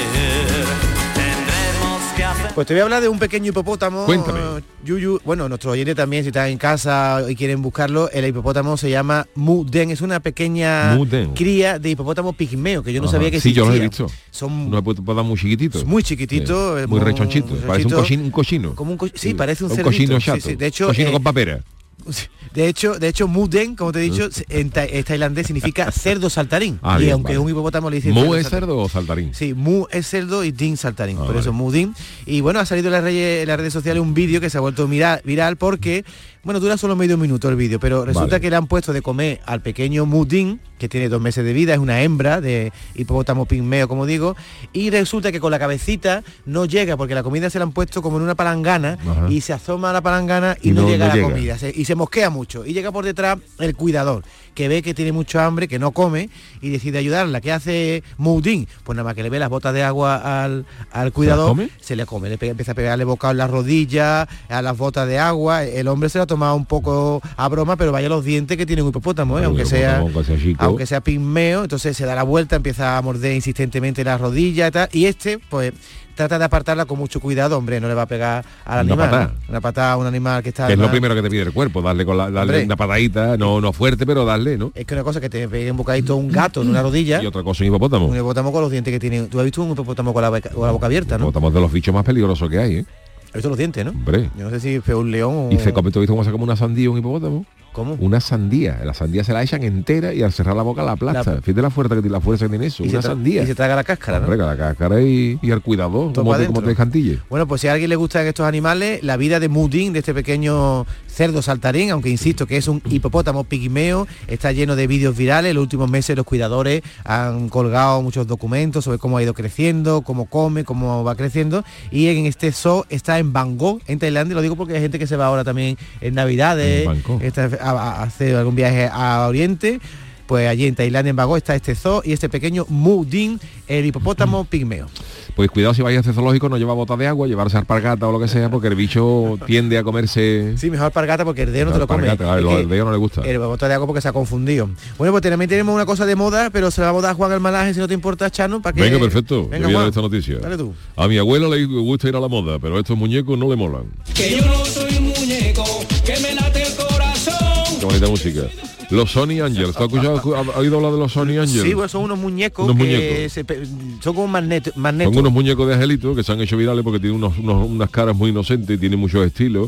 S18: Pues te voy a hablar de un pequeño hipopótamo.
S17: Cuéntame.
S18: Yuyu, bueno, nuestros oyentes también, si están en casa y quieren buscarlo, el hipopótamo se llama Muden, es una pequeña
S17: Muden.
S18: cría de hipopótamo pigmeo, que yo no
S17: Ajá.
S18: sabía que
S17: sí,
S18: existía.
S17: yo los he visto.
S18: Son
S17: no hipopótamos muy chiquititos.
S18: Muy chiquititos.
S17: Sí. Muy, muy rechonchitos. Parece un cochino. Un cochino.
S18: Como un co sí,
S17: sí,
S18: parece un,
S17: un
S18: cerdito.
S17: cochino chato.
S18: Sí, sí. De hecho,
S17: cochino
S18: eh,
S17: con papera.
S18: De hecho, de hecho, Muden, como te he dicho, en ta es tailandés, significa cerdo saltarín.
S17: Ah,
S18: y
S17: bien,
S18: aunque
S17: vale.
S18: un hipopótamo le dice...
S17: ¿Mu es cerdo o saltarín?
S18: Sí, Mu es cerdo y Din saltarín.
S17: Ah,
S18: por
S17: vale.
S18: eso Mudin. Y bueno, ha salido en las, redes, en las redes sociales un vídeo que se ha vuelto viral, viral porque, bueno, dura solo medio minuto el vídeo, pero resulta
S17: vale.
S18: que le han puesto de comer al pequeño Mudin, que tiene dos meses de vida, es una hembra de hipopótamo pigmeo, como digo, y resulta que con la cabecita no llega, porque la comida se la han puesto como en una palangana. Ajá. Y se asoma a la palangana y, y no, no llega no la llega. comida, se, y se mosquea mucho. Y llega por detrás el cuidador, que ve que tiene mucho hambre, que no come, y decide ayudarla. ¿Qué hace Mudin? Pues nada más que le ve las botas de agua al, al cuidador,
S17: ¿Se, come?
S18: se le come, le pega, empieza a pegarle bocado en las rodillas, a las botas de agua. El hombre se lo ha tomado un poco a broma, pero vaya los dientes que tiene un hipopótamo, ¿eh? aunque, sea,
S17: aunque sea chico.
S18: aunque sea pigmeo. Entonces se da la vuelta, empieza a morder insistentemente las rodillas y tal, y este, pues... trata de apartarla con mucho cuidado, hombre, no le va a pegar al
S17: una
S18: animal.
S17: Patada.
S18: Una patada a un animal que está...
S17: Que es lo primero que te pide el cuerpo, darle con la, darle una patadita, no, no fuerte, pero darle, ¿no?
S18: Es que una cosa que te pegue un bocadito un gato en una rodilla.
S17: Y otra cosa un hipopótamo.
S18: Un hipopótamo con los dientes que tiene. ¿Tú has visto un hipopótamo con la, con la boca abierta, no?
S17: Hipopótamos de los bichos más peligrosos que hay, ¿eh?
S18: ¿Has visto los dientes, no?
S17: Hombre.
S18: Yo no sé si fue un león o...
S17: ¿Y se come, tú has visto cómo se come una sandía un hipopótamo?
S18: ¿Cómo?
S17: Una sandía. La sandía se la echan entera y al cerrar la boca la aplasta. La... Fíjate la fuerza que tiene, la fuerza que tiene eso. Una sandía.
S18: Y se traga la cáscara, ¿no?
S17: Hombre, la cáscara y, y al cuidador, como te, como te descantille.
S18: Bueno, pues si a alguien le gustan estos animales, la vida de Mudin, de este pequeño cerdo saltarín, aunque insisto que es un hipopótamo pigmeo, está lleno de vídeos virales. En los últimos meses los cuidadores han colgado muchos documentos sobre cómo ha ido creciendo, cómo come, cómo va creciendo. Y en este zoo está en Bangkok, en Tailandia. Lo digo porque hay gente que se va ahora también en Navidades, a, a hacer algún viaje a Oriente. Pues allí en Tailandia, en Bangkok, está este zoo y este pequeño Mudin, el hipopótamo pigmeo.
S17: Pues cuidado si vais a este zoológico, no lleva botas de agua, llevarse alpargata o lo que sea, porque el bicho tiende a comerse...
S18: Sí, mejor alpargata porque el dedo no te lo come.
S17: A ver, el dedo no le gusta.
S18: El bota de agua porque se ha confundido. Bueno, pues también tenemos una cosa de moda, pero se la vamos a dar a Juan el Malaje, si no te importa, Chano, para que...
S17: Venga, perfecto.
S18: Venga,
S17: Juan, esta noticia.
S18: Dale tú.
S17: A mi abuela le gusta ir a la moda, pero estos muñecos no le molan.
S11: Que yo no soy un muñeco, que me late el corazón.
S17: Qué bonita música. Los Sony Angels, ¿te has escuchado, has oído hablar de los Sony Angels?
S18: Sí, pues son unos muñecos
S17: unos
S18: que
S17: muñecos.
S18: Se, son como magnetos. Magneto.
S17: Son unos muñecos de angelitos que se han hecho virales porque tienen unos, unos, unas caras muy inocentes, tienen muchos estilos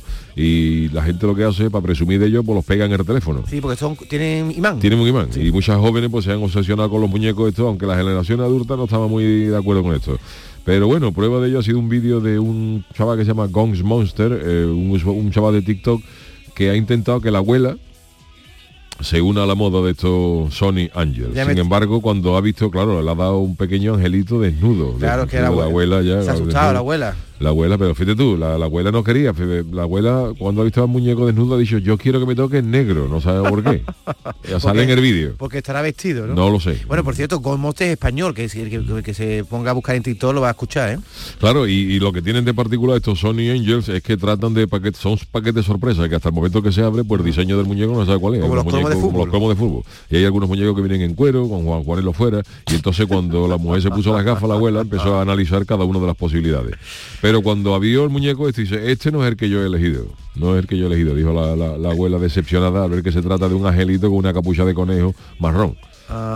S17: y la gente lo que hace para presumir de ellos, pues los pegan en el teléfono.
S18: Sí, porque son tienen imán.
S17: Tienen un imán.
S18: Sí.
S17: Y muchas jóvenes pues se han obsesionado con los muñecos estos, aunque la generación adulta no estaba muy de acuerdo con esto. Pero bueno, prueba de ello ha sido un vídeo de un chaval que se llama Gongs Monster, eh, un, un chaval de TikTok que ha intentado que la abuela se una a la moda de estos Sony Angels. Sin embargo, cuando ha visto, claro, le ha dado un pequeño angelito desnudo.
S18: Claro,
S17: de,
S18: que la abuela,
S17: la abuela ya...
S18: Se ha asustado la abuela.
S17: La abuela, pero fíjate tú, la, la abuela no quería. Fíjate, la abuela, cuando ha visto al muñeco desnudo, ha dicho, yo quiero que me toque negro. No sabe por qué. Ya sale en el vídeo.
S18: Porque estará vestido, ¿no?
S17: No lo sé.
S18: Bueno, por cierto, Gongs Monster es español, que, que, que, que se ponga a buscar en TikTok lo va a escuchar, ¿eh?
S17: Claro, y, y lo que tienen de particular estos Sony Angels es que tratan de paquetes, son paquetes sorpresa, que hasta el momento que se abre, pues el diseño del muñeco no sabe cuál es.
S18: Como los cromos de fútbol.
S17: Como los cromos de fútbol. Y hay algunos muñecos que vienen en cuero, con Juan Juanelo fuera, y entonces cuando la mujer se puso las gafas, la abuela empezó a analizar cada una de las posibilidades. Pero cuando vio el muñeco este, dice, este no es el que yo he elegido, no es el que yo he elegido, dijo la, la, la abuela decepcionada al ver que se trata de un angelito con una capucha de conejo marrón.
S18: Ah.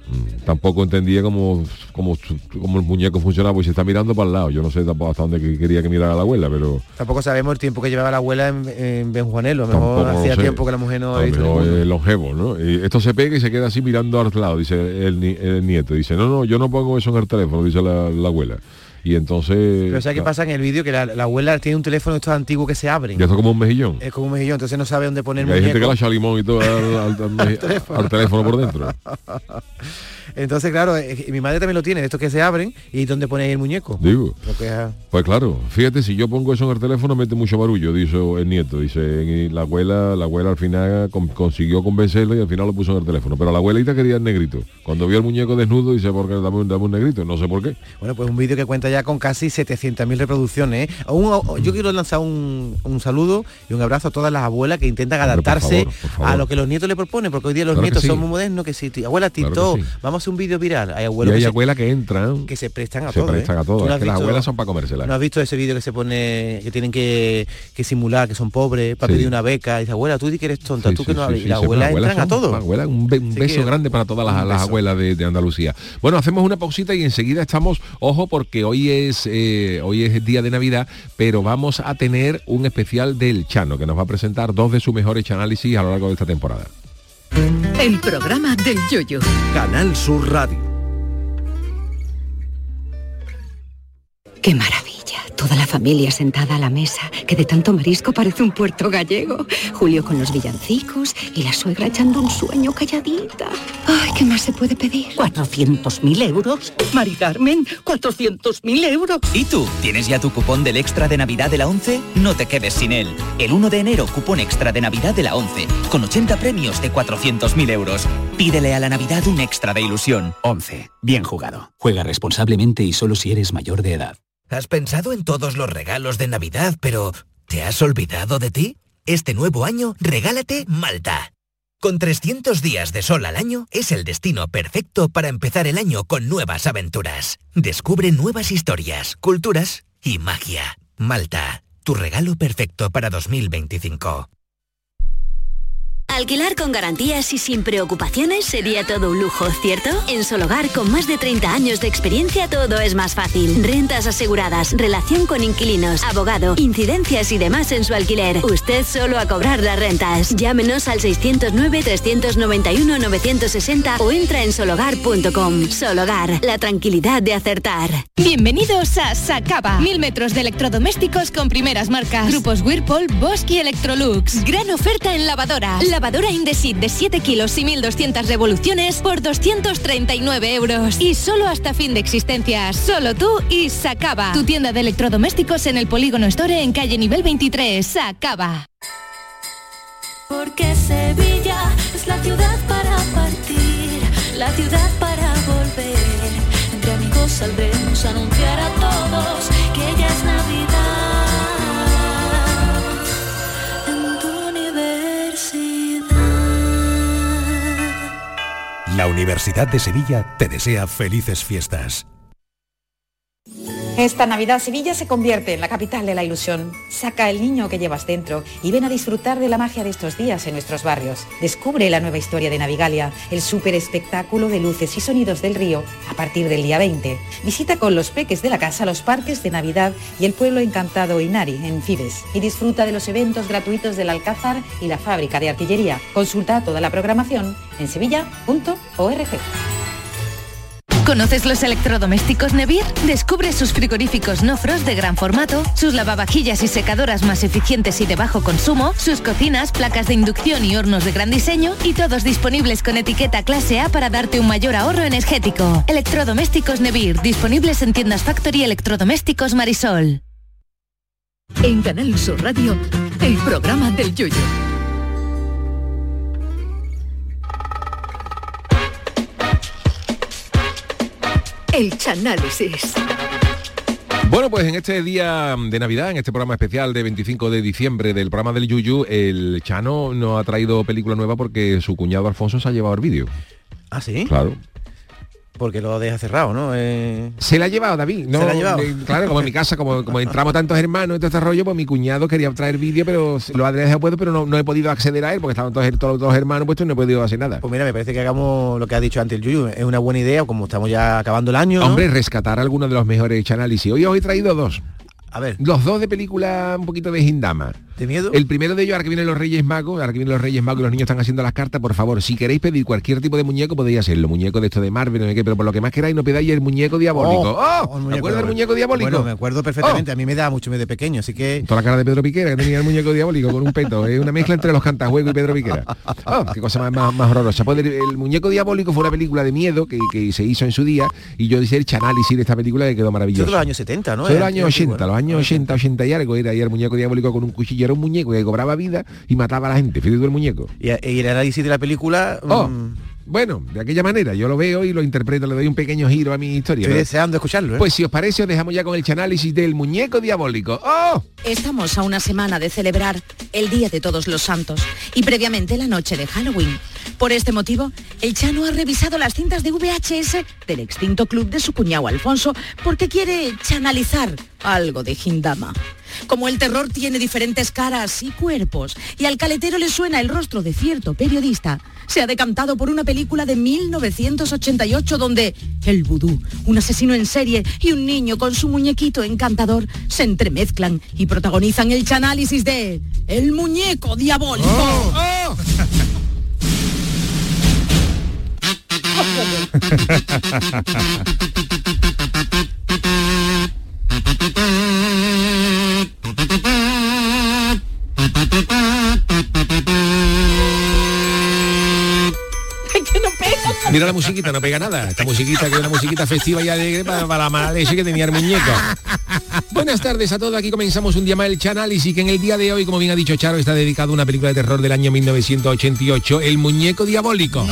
S17: Tampoco entendía cómo, cómo, cómo el muñeco funcionaba, pues se está mirando para el lado. Yo no sé tampoco hasta dónde quería que mirara la abuela, pero...
S18: Tampoco sabemos el tiempo que llevaba la abuela en, en Benjuanelo. A lo mejor hacía tiempo que la mujer no...
S17: A lo mejor es longevo, ¿no? Y esto se pega y se queda así mirando al lado, dice el, el nieto. Dice, no, no, yo no pongo eso en el teléfono, dice la, la abuela. Y entonces...
S18: Pero ¿sabes qué pasa en el vídeo? Que la, la abuela tiene un teléfono estos antiguos que se abren.
S17: Y esto como un mejillón.
S18: Es como un mejillón, entonces no sabe dónde poner el
S17: hay
S18: muñeco.
S17: Hay gente que la echa limón y todo al, al, al, al, teléfono. al teléfono por dentro.
S18: Entonces, claro, eh, mi madre también lo tiene, estos que se abren y donde pone ahí el muñeco.
S17: Digo.
S18: Que es...
S17: Pues claro, fíjate, si yo pongo eso en el teléfono mete mucho barullo, dice el nieto. Dice, y la abuela, la abuela al final con, consiguió convencerlo y al final lo puso en el teléfono. Pero la abuelita quería el negrito. Cuando vio el muñeco desnudo dice, ¿por qué dame un, dame un negrito? No sé por qué.
S18: Bueno, pues un vídeo que cuenta ya con casi setecientas mil reproducciones. ¿eh? Un, yo quiero lanzar un, un saludo y un abrazo a todas las abuelas que intentan adaptarse por favor, por favor. a lo que los nietos le proponen, porque hoy día los claro nietos sí. son muy modernos, que si abuela TikTok, claro sí. vamos a hacer un vídeo viral. Hay abuelos
S17: y hay
S18: que
S17: abuelas
S18: se,
S17: que entran,
S18: que se prestan a
S17: se
S18: todo.
S17: prestan
S18: ¿eh?
S17: a todo. Es
S18: no
S17: que
S18: visto,
S17: las abuelas son para comérselas.
S18: ¿No has visto ese vídeo que se pone, que tienen que, que simular que son pobres para sí. pedir una beca? Y dice, abuela, tú di que eres tonta, sí, tú sí, que no hablas. Sí, y las sí, abuelas entran abuelas a todo.
S17: Abuela, un, be, un beso que, grande para todas las, las abuelas de, de Andalucía. Bueno, hacemos una pausita y enseguida estamos, ojo, porque hoy es eh, hoy es día de Navidad, pero vamos a tener un especial del Chano, que nos va a presentar dos de sus mejores análisis a lo largo de esta temporada.
S7: El programa del Yoyo.
S9: Canal Sur Radio.
S19: ¡Qué maravilla! Toda la familia sentada a la mesa, que de tanto marisco parece un puerto gallego. Julio con los villancicos y la suegra echando un sueño calladita. ¡Ay, qué más se puede pedir!
S20: ¿cuatrocientos mil euros? Mari Carmen, ¿cuatrocientos mil euros?
S21: ¿Y tú? ¿Tienes ya tu cupón del Extra de Navidad de la ONCE? No te quedes sin él. El uno de enero, cupón Extra de Navidad de la ONCE, con ochenta premios de cuatrocientos mil euros. Pídele a la Navidad un extra de ilusión.
S22: ONCE. Bien jugado. Juega responsablemente y solo si eres mayor de edad.
S10: ¿Has pensado en todos los regalos de Navidad, pero ¿te has olvidado de ti? Este nuevo año, regálate Malta. Con trescientos días de sol al año, es el destino perfecto para empezar el año con nuevas aventuras. Descubre nuevas historias, culturas y magia. Malta, tu regalo perfecto para dos mil veinticinco.
S13: Alquilar con garantías y sin preocupaciones sería todo un lujo, ¿cierto? En Sologar, con más de treinta años de experiencia, todo es más fácil. Rentas aseguradas, relación con inquilinos, abogado, incidencias y demás en su alquiler. Usted solo a cobrar las rentas. Llámenos al seiscientos nueve, trescientos noventa y uno, novecientos sesenta o entra en sologar punto com. Sologar, la tranquilidad de acertar.
S23: Bienvenidos a Sacaba. Mil metros de electrodomésticos con primeras marcas. Grupos Whirlpool, Bosch y Electrolux. Gran oferta en lavadora. Lavadora Indesit de siete kilos y mil doscientas revoluciones por doscientos treinta y nueve euros. Y solo hasta fin de existencia. Solo tú y Sacaba. Tu tienda de electrodomésticos en el Polígono Store en calle nivel veintitrés. Sacaba.
S24: Porque Sevilla es la ciudad para partir, la ciudad para volver. Entre amigos saldremos a anunciar a todos que ya es Navidad.
S9: La Universidad de Sevilla te desea felices fiestas.
S25: Esta Navidad Sevilla se convierte en la capital de la ilusión. Saca el niño que llevas dentro y ven a disfrutar de la magia de estos días en nuestros barrios. Descubre la nueva historia de Navigalia, el súper espectáculo de luces y sonidos del río a partir del día veinte. Visita con los peques de la casa los parques de Navidad y el pueblo encantado Inari en Fibes y disfruta de los eventos gratuitos del Alcázar y la fábrica de artillería. Consulta toda la programación en sevilla punto org.
S23: ¿Conoces los electrodomésticos Nevir? Descubre sus frigoríficos no frost de gran formato, sus lavavajillas y secadoras más eficientes y de bajo consumo, sus cocinas, placas de inducción y hornos de gran diseño y todos disponibles con etiqueta clase A para darte un mayor ahorro energético. Electrodomésticos Nevir, disponibles en tiendas Factory Electrodomésticos Marisol.
S7: En Canal Sur Radio, el programa del Yoyo. El Chanálisis.
S17: Bueno, pues en este día de Navidad, en este programa especial de veinticinco de diciembre del programa del Yuyu, el Chano nos ha traído película nueva porque su cuñado Alfonso se ha llevado el vídeo.
S18: ¿Ah, sí?
S17: Claro.
S18: porque lo deja cerrado, ¿no? Eh...
S17: Se la ha llevado, David. No,
S18: se la ha llevado.
S17: Eh, claro, como en mi casa, como, como entramos tantos hermanos y todo este rollo, pues mi cuñado quería traer vídeo, pero lo ha dejado puesto, pero no, no he podido acceder a él, porque estaban todos, todos los hermanos puestos y no he podido hacer nada.
S18: Pues mira, me parece que hagamos lo que ha dicho antes el Yuyu. Es una buena idea, como estamos ya acabando el año, ¿no?
S17: Hombre, rescatar algunos de los mejores análisis. Hoy os he traído dos.
S18: A ver.
S17: Los dos de película un poquito de Hindama.
S18: ¿De miedo?
S17: El primero de ellos, ahora que vienen los Reyes Magos, ahora que vienen los Reyes Magos y los niños están haciendo las cartas, por favor, si queréis pedir cualquier tipo de muñeco, podéis hacerlo. Muñeco de esto de Marvel, no sé qué, pero por lo que más queráis, no pedáis el muñeco diabólico. ¡Oh!
S18: oh
S17: ¿Me acuerdas del muñeco diabólico?
S18: Bueno, me acuerdo perfectamente. Oh. A mí me da mucho miedo de pequeño, así que...
S17: Toda la cara de Pedro Piquera, que tenía el muñeco diabólico con un peto. Es una mezcla entre los cantajuegos y Pedro Piquera. Oh, qué cosa más, más, más horrorosa. Pues el, el muñeco diabólico fue una película de miedo que, que se hizo en su día, y yo hice el análisis de esta película que quedó maravilloso.
S18: Son de los años setenta, ¿no?
S17: Son de los años ochenta, los años ochenta, ochenta y algo. Era ahí el muñeco diabólico con un cuchillo, era un muñeco que cobraba vida y mataba a la gente. Fíjate tú el muñeco.
S18: Y, y el análisis de la película...
S17: Oh,
S18: mmm...
S17: Bueno, de aquella manera, yo lo veo y lo interpreto, le doy un pequeño giro a mi historia.
S18: Estoy
S17: ¿no?
S18: deseando escucharlo, ¿eh?
S17: Pues si os parece, os dejamos ya con el análisis del muñeco diabólico. ¡Oh!
S2: Estamos a una semana de celebrar el Día de Todos los Santos y previamente la noche de Halloween. Por este motivo, el Chano ha revisado las cintas de V H S del extinto club de su cuñado Alfonso porque quiere chanalizar algo de Hindama. Como el terror tiene diferentes caras y cuerpos y al caletero le suena el rostro de cierto periodista, se ha decantado por una película de mil novecientos ochenta y ocho donde el vudú, un asesino en serie y un niño con su muñequito encantador se entremezclan y protagonizan el chanálisis de El muñeco diabólico. Oh, oh.
S17: Mira la musiquita, no pega nada. Esta musiquita que es una musiquita festiva y alegre para, para la mala leche que tenía el muñeco. Buenas tardes a todos, aquí comenzamos un día más el Chanálisis, que en el día de hoy, como bien ha dicho Charo, está dedicado a una película de terror del año mil novecientos ochenta y ocho, El muñeco diabólico.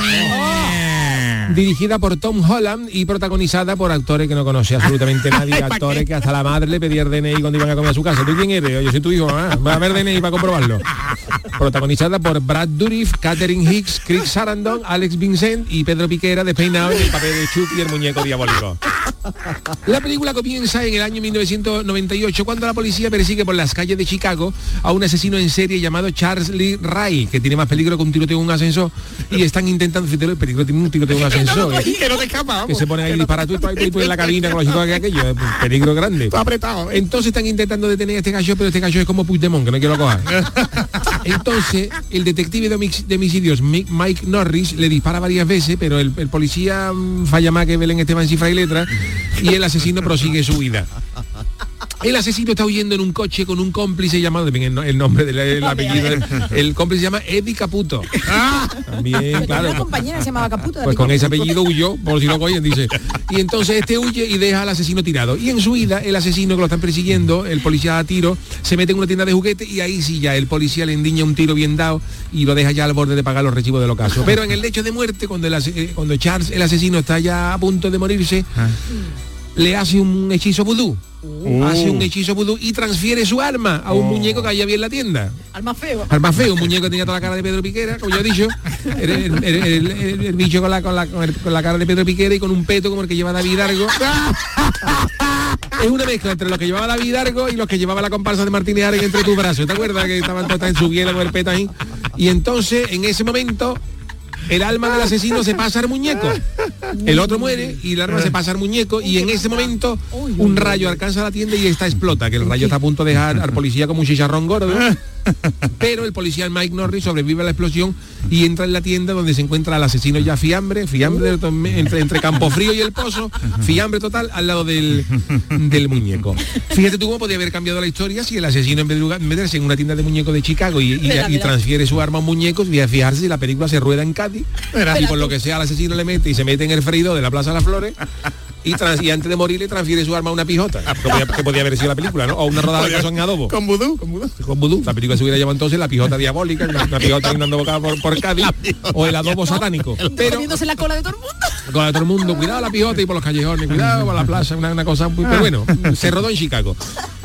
S17: Dirigida por Tom Holland y protagonizada por actores que no conoce absolutamente nadie, actores que hasta la madre le pedía el D N I cuando iban a comer a su casa. ¿Tú quién eres? Yo soy tu hijo, ¿eh? Va a ver D N I para comprobarlo. Protagonizada por Brad Dourif, Catherine Hicks, Chris Sarandon, Alex Vincent y Pedro Piquera, despeinado en el papel de Chuck y el muñeco diabólico. La película comienza en el año mil novecientos noventa y ocho cuando la policía persigue por las calles de Chicago a un asesino en serie llamado Charles Lee Ray, que tiene más peligro que un tiroteo en un ascensor, y están intentando, fíjate, el peligro tiene un tiroteo en un ascensor, que,
S18: que no te escapa,
S17: que se pone ahí disparado y tú en la cabina con los chicos que aquello, es peligro grande.
S18: Está apretado, ¿eh?
S17: Entonces están intentando detener a este gallo, pero este gallo es como Puigdemont, que no quiero coger. Entonces el detective de homicidios Mike Norris le dispara varias veces, pero el, el policía falla más que Belén Esteban Cifra y Letra, y el asesino prosigue su vida. El asesino está huyendo en un coche con un cómplice llamado, el, el nombre del el apellido, el, el cómplice se llama Eddie Caputo. También, claro.
S2: Una compañera se llamaba Caputo.
S17: Pues con ese apellido huyó, por si lo cogen, dice. Y entonces este huye y deja al asesino tirado. Y en su huida, el asesino que lo están persiguiendo, el policía a tiro, se mete en una tienda de juguetes y ahí sí ya el policía le endiña un tiro bien dado y lo deja ya al borde de pagar los recibos del ocaso. Pero en el lecho de muerte, cuando, el, cuando Charles, el asesino, está ya a punto de morirse, le hace un hechizo vudú. Uh. Hace un hechizo vudú y transfiere su arma a un oh. muñeco que había en la tienda.
S2: Alma feo.
S17: Alma feo, un muñeco que tenía toda la cara de Pedro Piquera, como yo he dicho. El, el, el, el, el, el bicho con la, con, la, con, el, con la cara de Pedro Piquera y con un peto como el que lleva David Argo. Es una mezcla entre los que llevaba David Argo y los que llevaba la comparsa de Martínez Ares entre tus brazos. ¿Te acuerdas que estaban todas en su biela con el peto ahí? Y entonces, en ese momento, el alma del asesino se pasa al muñeco. El otro muere y el alma se pasa al muñeco, y en ese momento un rayo alcanza la tienda y esta explota, que el rayo está a punto de dejar al policía como un chicharrón gordo. Pero el policía Mike Norris sobrevive a la explosión y entra en la tienda donde se encuentra al asesino ya fiambre, fiambre entre, entre Campofrío y El Pozo, fiambre total al lado del, del muñeco. Fíjate tú cómo podía haber cambiado la historia si el asesino, en vez de meterse en una tienda de muñecos de Chicago y, y, y transfiere su arma a un muñeco, y a fijarse si la película se rueda en Cádiz, y por lo que sea el asesino le mete y se mete en el freído de la Plaza de las Flores y, trans, y antes de morir le transfiere su arma a una pijota, que podía, que podía haber sido la película, ¿no? O una rodada de en adobo.
S18: Con vudú, con vudú.
S17: Con vudú. La película se hubiera llamado entonces La pijota diabólica, una, una pijota andando bocada por, por Cádiz, o El adobo satánico. Pero
S2: poniéndose la cola de todo el mundo.
S17: Con todo el mundo, cuidado la pijota y por los callejones, cuidado por la plaza, una, una cosa muy, pero bueno, se rodó en Chicago.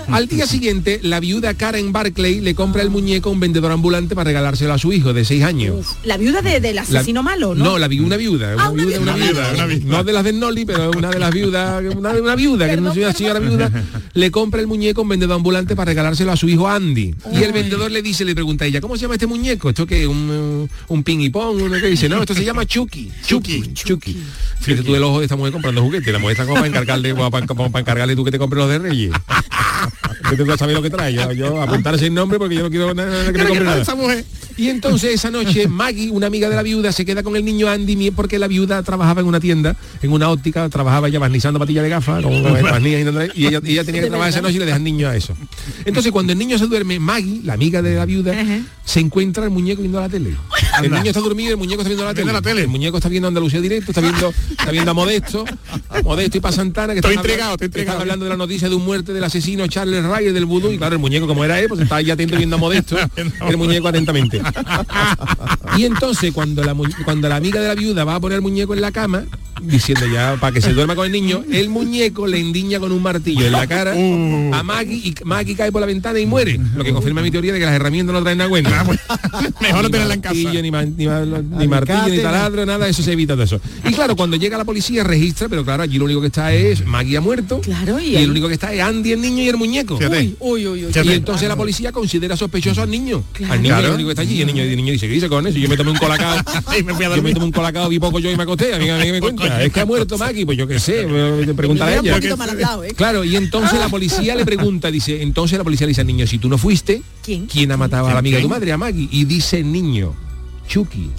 S17: Al día siguiente, la viuda Karen Barclay le compra el muñeco a un vendedor ambulante para regalárselo a su hijo de seis años.
S2: Uf, la viuda de, del asesino
S17: la,
S2: malo, ¿no?
S17: No, la vi, una viuda. Una,
S2: ah, una
S17: viuda,
S2: viuda,
S17: una viuda, una viuda. No de las de Noli, pero una de las viudas, una, una viuda, perdón, que no soy una señora viuda, le compra el muñeco a un vendedor ambulante para regalárselo a su hijo Andy. Ay. Y el vendedor le dice, le pregunta a ella, ¿cómo se llama este muñeco? ¿Esto qué? ¿Un, un ping y pong? ¿Uno que dice? No, esto se llama Chucky. Chucky, Chucky. Chucky. Fíjate tú el ojo de esta mujer comprando juguetes. La mujer está como para encargarle, para, para, para encargarle tú que te compres los de Reyes. Yo tengo que saber lo que trae. Yo, yo apuntarse el nombre porque yo no quiero nada que me compre nada. Esa mujer. Y entonces esa noche Maggie, una amiga de la viuda, se queda con el niño Andy porque la viuda trabajaba en una tienda, en una óptica, trabajaba ella barnizando patillas de gafas, con barnillas, y ella, ella tenía que trabajar esa noche y le deja al niño a eso. Entonces cuando el niño se duerme, Maggie, la amiga de la viuda, uh-huh. se encuentra el muñeco viendo la tele. El niño está dormido y el muñeco está viendo la tele. la tele. El muñeco está viendo Andalucía Directo, está viendo, está viendo a Modesto, Modesto y Pa Santana, que están, entregado, hablando, que están hablando de la noticia de un muerte del asesino Charles Ray del vudú, y claro, el muñeco como era él, pues estaba ya atento viendo a Modesto, el muñeco atentamente. Y entonces cuando la, cuando la amiga de la viuda va a poner el muñeco en la cama, diciendo ya para que se duerma con el niño, el muñeco le endiña con un martillo en la cara uh. a Maggie y Maggie cae por la ventana y muere, lo que confirma mi teoría de que las herramientas no traen a cuenta.
S1: Mejor no tenerla en casa.
S17: Ni, ma, ni, ma, ni martillo, ni taladro, nada, eso se evita de eso. Y claro, cuando llega la policía registra, pero claro, allí lo único que está es Maggie ha muerto,
S2: claro, y,
S17: y el único que está es Andy, el niño, y el muñeco.
S2: Uy, uy, uy, uy,
S17: y entonces claro. la policía considera sospechoso al niño. Claro. Al niño, claro. el único que está allí, y el niño, y el niño dice, ¿qué dice con eso? Yo me tomé un colacao, me yo me tomé un colacao, vi poco yo y me acosté, a mí, a mí me cuenta, es que ha muerto Maggie, pues yo qué sé, me pregunta a ella.
S2: Lado, ¿eh?
S17: Claro, y entonces la policía le pregunta, dice, entonces la policía le dice al niño, si tú no fuiste,
S2: ¿quién?
S17: ¿Quién ha matado a la amiga de tu madre, a Maggie? Y dice el niño, Chucky.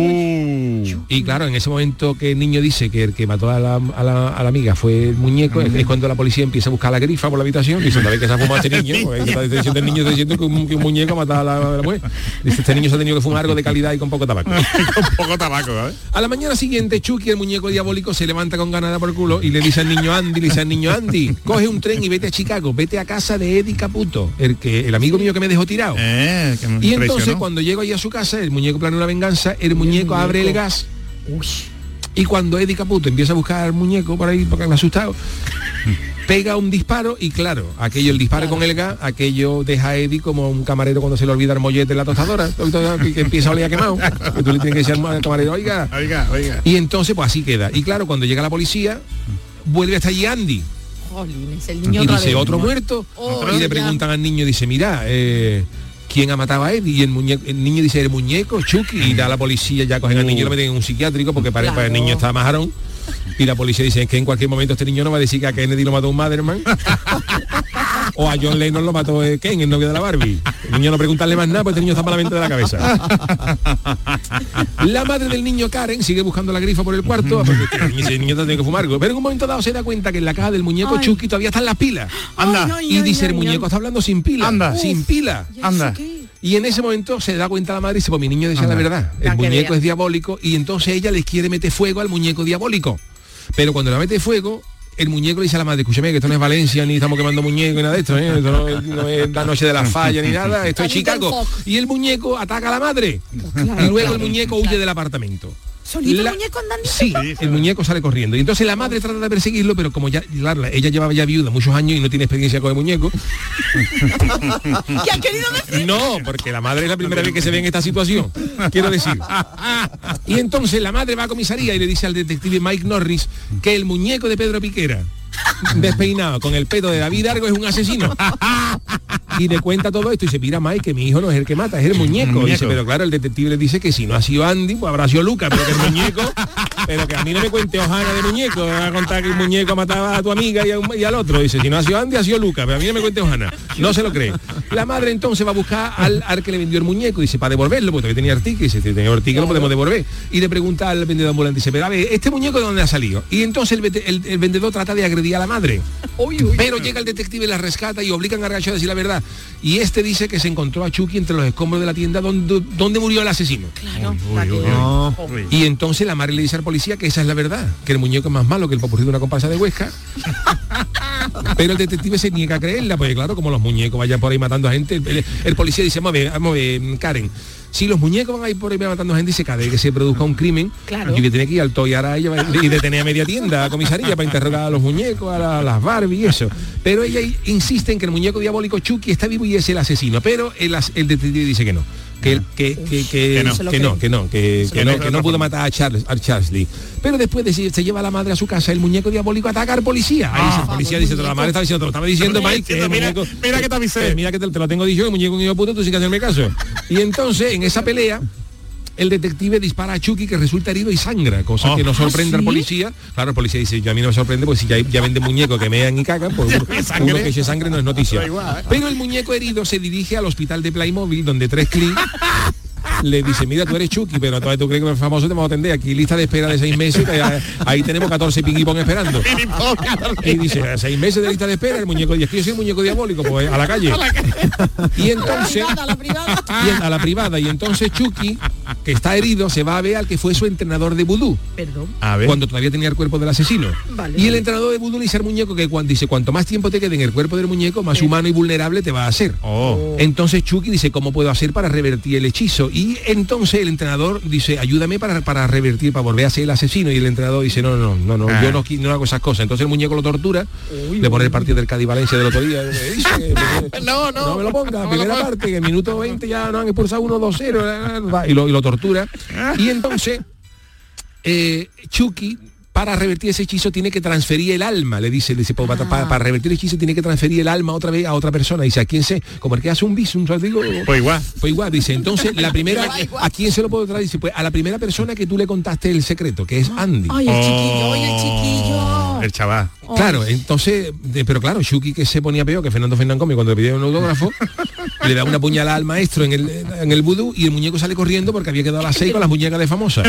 S17: Uh. Y claro, en ese momento que el niño dice que el que mató a la, a la, a la amiga fue el muñeco, uh-huh. es cuando la policía empieza a buscar la grifa por la habitación, dice, ¿sabes que se ha fumado este niño? Porque está diciendo el niño, está diciendo que un, que un muñeco ha matado a la, a la mujer. Dice, este niño se ha tenido que fumar algo de calidad y con poco tabaco.
S1: Con poco tabaco, ¿eh?
S17: A la mañana siguiente, Chucky, el muñeco diabólico, se levanta con ganada por el culo y le dice al niño Andy, le dice al niño Andy, coge un tren y vete a Chicago, vete a casa de Eddie Caputo, el que el amigo mío que me dejó tirado.
S1: Eh, que
S17: y entonces, cuando llego ahí a su casa, el muñeco planea una venganza, el muñeco el abre el gas. Uy. Y cuando Eddie Caputo empieza a buscar al muñeco por ahí porque me ha asustado, pega un disparo y claro, aquello, el disparo claro. con el gas, aquello deja a Eddie como un camarero cuando se le olvida el mollete en la tostadora, que empieza a oler a quemado, que tú le tienes que decir al camarero, oiga,
S1: oiga, oiga.
S17: Y entonces pues así queda. Y claro, cuando llega la policía, vuelve hasta allí Andy.
S2: Jolines, el niño
S17: y dice,
S2: vez,
S17: ¿otro
S2: ¿no?
S17: muerto?
S2: Oh,
S17: y le preguntan ya. al niño, dice, mira, eh, ¿quién ha matado a Eddie? Y el, muñeco, el niño dice, el muñeco, Chucky, y da la policía, ya cogen al niño y lo meten en un psiquiátrico porque para, claro. para el niño está majarón. Y la policía dice, es que en cualquier momento este niño no va a decir que a Kennedy lo mató un Maderman. O a John Lennon lo mató Ken, el novio de la Barbie. El niño no preguntarle más nada, pues este niño está malamente de la cabeza. La madre del niño, Karen, sigue buscando la grifa por el cuarto, porque el niño, el niño tiene que fumar. Pero en un momento dado se da cuenta que en la caja del muñeco ay. Chucky todavía están las pilas.
S1: Anda.
S17: Ay, ay, y dice, ay, el muñeco ay. está hablando sin pila.
S1: Anda.
S17: Sin pila.
S1: Anda.
S17: Y en ese momento se da cuenta la madre y dice, pues mi niño decía anda. la verdad. El muñeco es diabólico y entonces ella les quiere meter fuego al muñeco diabólico. Pero cuando la mete fuego, el muñeco le dice a la madre, escúchame, que esto no es Valencia, ni estamos quemando muñecos, ni nada de esto, ¿eh? Esto no es, no es la noche de la falla, ni nada, esto es Chicago. Y el muñeco ataca a la madre. Claro, y luego claro, el muñeco huye claro. del apartamento.
S2: ¿Solito
S17: la...
S2: el muñeco andando?
S17: Sí, sí, el muñeco sale corriendo. Y entonces la madre trata de perseguirlo, pero como ya, claro, ella llevaba ya viuda muchos años y no tiene experiencia con el muñeco.
S2: ¿Qué ha querido decir?
S17: No, porque la madre es la primera vez que se ve en esta situación, quiero decir. Y entonces la madre va a comisaría y le dice al detective Mike Norris que el muñeco de Pedro Piquera, despeinado con el pelo de David Argo, es un asesino. Y le cuenta todo esto y dice, mira Mike, que mi hijo no es el que mata, es el muñeco. El muñeco. Dice, pero claro, el detective le dice que si no ha sido Andy, pues habrá sido Luca, pero que el muñeco, pero que a mí no me cuente hojana de muñeco, me va a contar que el muñeco mataba a tu amiga y, a un, y al otro. Dice, si no ha sido Andy, ha sido Luca, pero a mí no me cuente hojana. No se lo cree. La madre entonces va a buscar al, al que le vendió el muñeco, dice, para devolverlo, porque todavía tenía el ticket, dice, si tenía el ticket lo podemos devolver. Y le pregunta al vendedor ambulante, dice, pero a ver, ¿este muñeco de dónde ha salido? Y entonces el, el, el vendedor trata de agredir a la madre. Uy, uy, pero llega el detective y la rescata y obligan a Gargacho a decir la verdad. Y este dice que se encontró a Chucky entre los escombros de la tienda donde, donde murió el asesino.
S2: Claro.
S17: Uy, uy, uy, no. Y entonces la madre le dice al policía que esa es la verdad, que el muñeco es más malo que el popurrí de una comparsa de Huesca. Pero el detective se niega a creerla, porque claro, como los muñecos vayan por ahí matando a gente, el, el policía dice, vamos a ver, vamos a ver, Karen, Si los muñecos van a ir por ahí matando gente y se cae, que se produzca un crimen,
S2: claro.
S17: y que tiene que ir al Toy R Us y detener a media tienda, a comisaría, para interrogar a los muñecos, a, la, a las Barbie y eso. Pero ella insiste en que el muñeco diabólico Chucky está vivo y es el asesino, pero el, el detective dice que no. Que, que, que, que, que, no. que no, que no, que, que no, que no pudo matar a Charles, a Charles Lee. Pero después de se lleva a la madre a su casa, el muñeco diabólico ataca al policía. Ahí ah, el policía dice, la madre está diciendo, te lo estaba diciendo, Mike, que el
S1: mira,
S17: muñeco,
S1: mira que te avisé.
S17: Eh, mira que te, te lo tengo dicho, el muñeco un hijo puto, tú sí que hacerme caso. Y entonces, en esa pelea, el detective dispara a Chucky, que resulta herido y sangra, cosa oh. que no sorprende ¿Ah, sí? al policía. Claro, el policía dice, yo a mí no me sorprende, porque si ya, ya venden muñecos que mean y cagan, pues uno, uno que eche sangre no es noticia. Pero el muñeco herido se dirige al hospital de Playmobil, donde tres clics le dice, mira, tú eres Chucky, pero todavía tú crees que eres famoso, te vamos a atender. Aquí lista de espera de seis meses, que ahí tenemos catorce ping-pong esperando. Y dice, seis meses de lista de espera, el muñeco, y es que yo soy un muñeco diabólico, pues a la calle. Y entonces, a la privada, y a la privada, y entonces Chucky, que está herido, se va a ver al que fue su entrenador de vudú.
S2: Perdón.
S17: A ver. Cuando todavía tenía el cuerpo del asesino. Vale, y el entrenador de vudú le dice al muñeco que cuando dice, cuanto más tiempo te quede en el cuerpo del muñeco, más humano y vulnerable te va a hacer. Oh. Entonces Chucky dice, ¿cómo puedo hacer para revertir el hechizo? Y entonces el entrenador dice, ayúdame para, para revertir, para volver a ser el asesino. Y el entrenador dice, no, no, no, no, ah. yo no, no hago esas cosas. Entonces el muñeco lo tortura, uy, le pone el partido del Cádiz-Valencia del otro día. Dice, que, no, no, no me lo ponga, no primera parte, que en el minuto veinte ya nos han expulsado uno dos cero, y lo, y lo tortura. Y entonces eh, Chucky, para revertir ese hechizo, tiene que transferir el alma, le dice, le dice, para, ah. para, para revertir el hechizo tiene que transferir el alma otra vez a otra persona. Dice, ¿a quién se? Como el que hace un visum, digo,
S1: pues igual.
S17: Pues igual, dice, entonces la primera, ¿a quién se lo puedo traer? Dice, pues a la primera persona que tú le contaste el secreto, que es Andy.
S2: Ay, el oh. chiquillo, ay, el chiquillo.
S1: El chaval.
S17: Claro, entonces, de, pero claro, Chucky, que se ponía peor que Fernando Fernán Gómez cuando le pidió un autógrafo, le da una puñalada al maestro en el, en el vudú y el muñeco sale corriendo porque había quedado a las seis con las muñecas de famosa.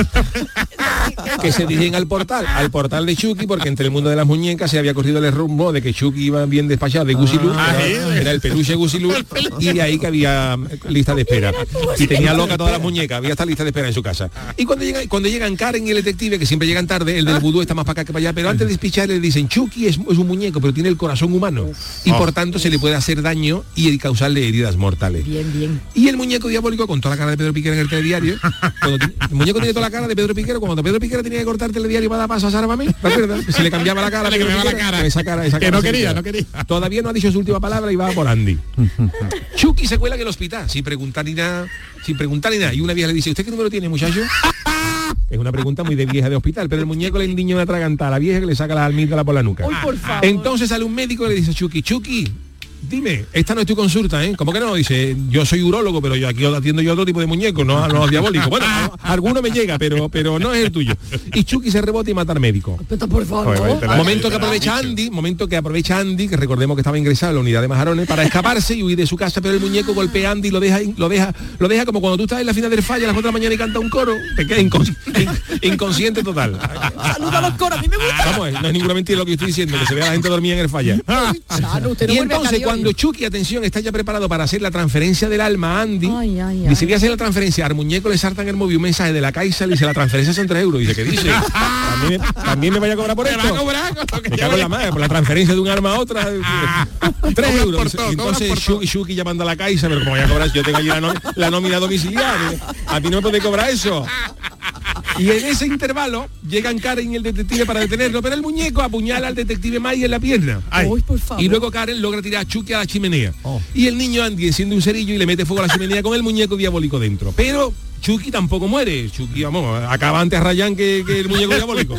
S17: Que se dirigen al portal, al portal de Chucky, porque entre el mundo de las muñecas se había corrido el rumbo de que Chucky iba bien despachado de Gusilú, ah, era, era el peluche Gusilú, y de ahí que había lista de espera. Y tenía loca todas las muñecas, había esta lista de espera en su casa. Y cuando llega, cuando llegan Karen y el detective, que siempre llegan tarde, el del vudú está más para acá que para allá, pero antes de despichar le dicen, Chucky es, es un muñeco, pero tiene el corazón humano. Y por tanto se le puede hacer daño y causarle heridas mortales.
S2: Bien, bien.
S17: Y el muñeco diabólico, con toda la cara de Pedro Piquera en el telediario, cuando el muñeco tiene toda la cara de Pedro Piquera, cuando Pedro Piquera tenía que cortar el telediario para dar paso a Sara Mamé, ¿te acuerdas? Se le cambiaba la cara, le cambiaba la cara, esa cara, esa
S1: que
S17: cara
S1: no quería, no quería.
S17: Todavía no ha dicho su última palabra y va por Andy. Chucky se cuela en el hospital, sin preguntar ni nada, sin preguntar ni nada. Y una vieja le dice, ¿usted qué número tiene, muchacho? Es una pregunta muy de vieja de hospital, pero el muñeco le endiña una atragantada a la vieja que le saca la almígdala por la nuca.
S2: Uy, por favor.
S17: Entonces sale un médico y le dice a Chucky, Chucky, dime, esta no es tu consulta, ¿eh? ¿Cómo que no? Dice, yo soy urólogo, pero yo aquí atiendo yo otro tipo de muñecos, no, no diabólicos. Bueno, a, a alguno me llega, pero pero no es el tuyo. Y Chucky se rebota y mata al médico.
S2: Pero por favor.
S17: Joder, ¿no? Momento que aprovecha Andy, momento que aprovecha Andy, que recordemos que estaba ingresado en la unidad de Majarones, para escaparse y huir de su casa, pero el muñeco golpea a Andy y lo deja, lo deja, lo deja como cuando tú estás en la final del falla a las cuatro de la mañana y canta un coro, te queda incons inconsciente total.
S2: Saluda a los coros, a mí me gusta.
S17: Vamos, no es ninguna mentira lo que estoy diciendo, que se ve a la gente dormida en el falla.
S2: Chano,
S17: y entonces cuando Chucky, atención, está ya preparado para hacer la transferencia del alma a Andy,
S2: ay, ay,
S17: dice,
S2: ay.
S17: voy a hacer la transferencia, al muñeco le saltan en el móvil un mensaje de la Caixa, le dice, la transferencia son tres euros. Dice, ¿qué dice? ¿También, también me vaya a cobrar por esto? Me cago en la madre, por la transferencia de un arma a otra. tres euros. Todo, entonces Chucky, Chucky llamando a la Caixa, pero como voy a cobrar, yo tengo allí la, no, la nómina domiciliaria, a ti no me puede cobrar eso. Y en ese intervalo llegan Karen y el detective para detenerlo, pero el muñeco apuñala al detective Mike en la pierna.
S2: Uy, por favor.
S17: Y luego Karen logra tirar a Chucky a la chimenea. Oh. Y el niño Andy enciende un cerillo y le mete fuego a la chimenea con el muñeco diabólico dentro. Pero Chucky tampoco muere. Chucky, vamos, acaba antes Rayán que, que el muñeco diabólico.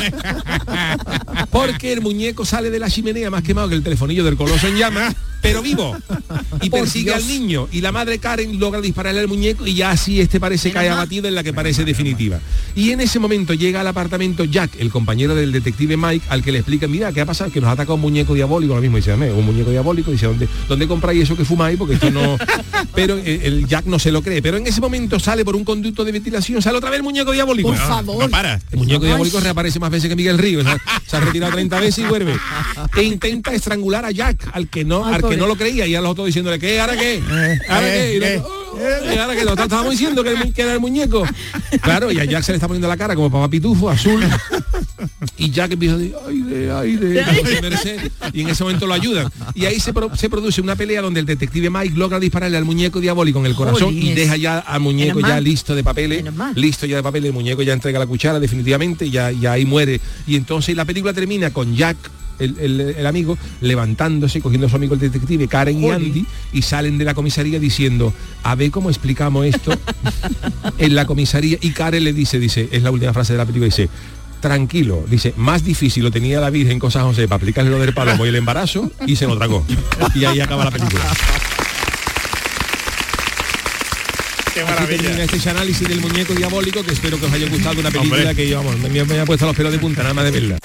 S17: Porque el muñeco sale de la chimenea más quemado que el telefonillo del coloso en llamas, pero vivo. Y persigue al niño. Y la madre Karen logra dispararle al muñeco y ya así este parece cae abatido en la que parece definitiva. Y en ese momento llega al apartamento Jack, el compañero del detective Mike, al que le explica, mira, ¿qué ha pasado? Que nos ha atacado un muñeco diabólico. Lo mismo dice, un muñeco diabólico. Dice, ¿dónde, ¿dónde compráis eso que fumáis? Porque esto no... Pero el, el Jack no se lo cree. Pero en ese momento sale por un conducto de ventilación, sale otra vez el muñeco diabólico.
S2: Por favor.
S17: No para. El muñeco diabólico reaparece más veces que Miguel Ríos. Se ha, se ha retirado treinta veces y vuelve. E intenta estrangular a Jack, al que no, Ay, al que no lo creía, y a los otros diciéndole, ¿qué? ¿Ahora qué? ¿Ahora qué? Y los, oh, eh, ahora que lo estábamos diciendo que, el, que era el muñeco. Claro, y a Jack se le está poniendo la cara como papá pitufo, azul. y Jack empieza a decir, aire, aire, José Merced, y en ese momento lo ayudan. Y ahí se, pro, se produce una pelea donde el detective Mike logra dispararle al muñeco diabólico en el corazón Jolines. y deja ya al muñeco ya listo de papeles, listo ya de papeles, el muñeco ya entrega la cuchara definitivamente, y ya, ya ahí muere. Y entonces la película termina con Jack, El, el, el amigo, levantándose, cogiendo a su amigo el detective, Karen y Andy, y salen de la comisaría diciendo, a ver cómo explicamos esto en la comisaría. Y Karen le dice, dice, es la última frase de la película, dice, tranquilo, dice, más difícil lo tenía la Virgen con San José para aplicarle lo del palomo y el embarazo, y se lo tragó. Y ahí acaba la película.
S1: Qué maravilla.
S17: Este análisis del muñeco diabólico, que espero que os haya gustado, una película Hombre. que vamos, me, me ha puesto los pelos de punta nada más de verla.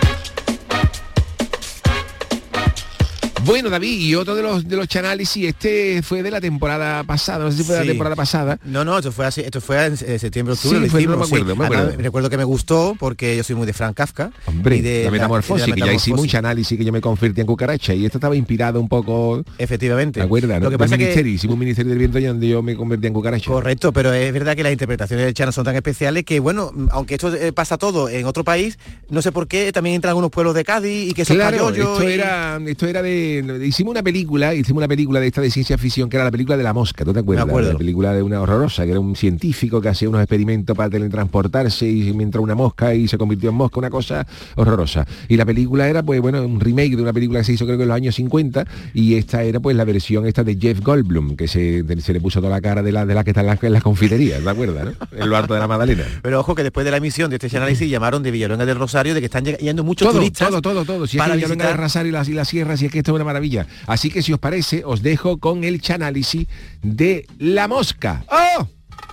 S17: Bueno, David, y otro de los de los análisis, este fue de la temporada pasada, no sé si fue sí. de la temporada pasada.
S18: No, no, esto fue así, esto fue en septiembre, octubre,
S17: sí,
S18: lo
S17: fue,
S18: hicimos,
S17: no me acuerdo,
S18: sí.
S17: me acuerdo.
S18: Además, recuerdo que me gustó porque yo soy muy de Frank Kafka.
S17: Hombre,
S18: y de
S17: la metamorfosis,
S18: la,
S17: que ya hicimos mucho análisis, que yo me convertí en cucaracha, y esto estaba inspirado un poco...
S18: Efectivamente.
S17: ¿Te acuerdas? ¿no?
S18: Lo que pasa
S17: que
S18: ministerio,
S17: hicimos un ministerio del viento donde yo me convertí en cucaracha.
S18: Correcto, pero es verdad que las interpretaciones del Chano son tan especiales que, bueno, aunque esto eh, pasa todo en otro país, no sé por qué también entran algunos pueblos de Cádiz y que son
S17: claro,
S18: payollos.
S17: Esto
S18: y...
S17: era, esto era de... Hicimos una película, hicimos una película de esta de ciencia ficción, que era la película de La Mosca, ¿tú te acuerdas?
S18: Me acuerdo.
S17: La película de una horrorosa, que era un científico que hacía unos experimentos para teletransportarse y mientras una mosca y se convirtió en mosca, una cosa horrorosa. Y la película era, pues bueno, un remake de una película que se hizo creo que en los años cincuenta, y esta era pues la versión esta de Jeff Goldblum, que se, se le puso toda la cara de la de la que está en las la confiterías, ¿te acuerdas? ¿No? En lo alto de la Magdalena.
S18: Pero ojo que después de la emisión de este análisis llamaron de Villalonga del Rosario de que están yendo muchos
S17: todo,
S18: turistas.
S17: Todo, todo, todo. Si es que Villalonga del Rosario y las, y las sierras, y es que esto es una maravilla. Así que si os parece, os dejo con el análisis de La Mosca. ¡Oh!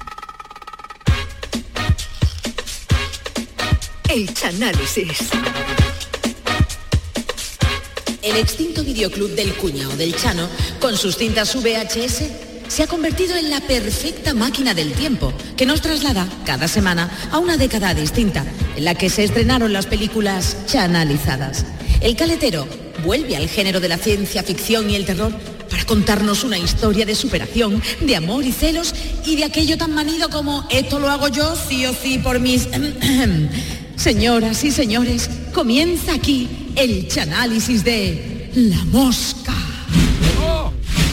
S7: El Chanálisis.
S2: El extinto videoclub del Cuñao del Chano, con sus cintas V H S, se ha convertido en la perfecta máquina del tiempo, que nos traslada cada semana a una década distinta, en la que se estrenaron las películas chanalizadas. El Caletero vuelve al género de la ciencia ficción y el terror para contarnos una historia de superación, de amor y celos, y de aquello tan manido como esto lo hago yo sí o sí por mis... Señoras y señores, comienza aquí el chanálisis de La Mosca. ¡Oh!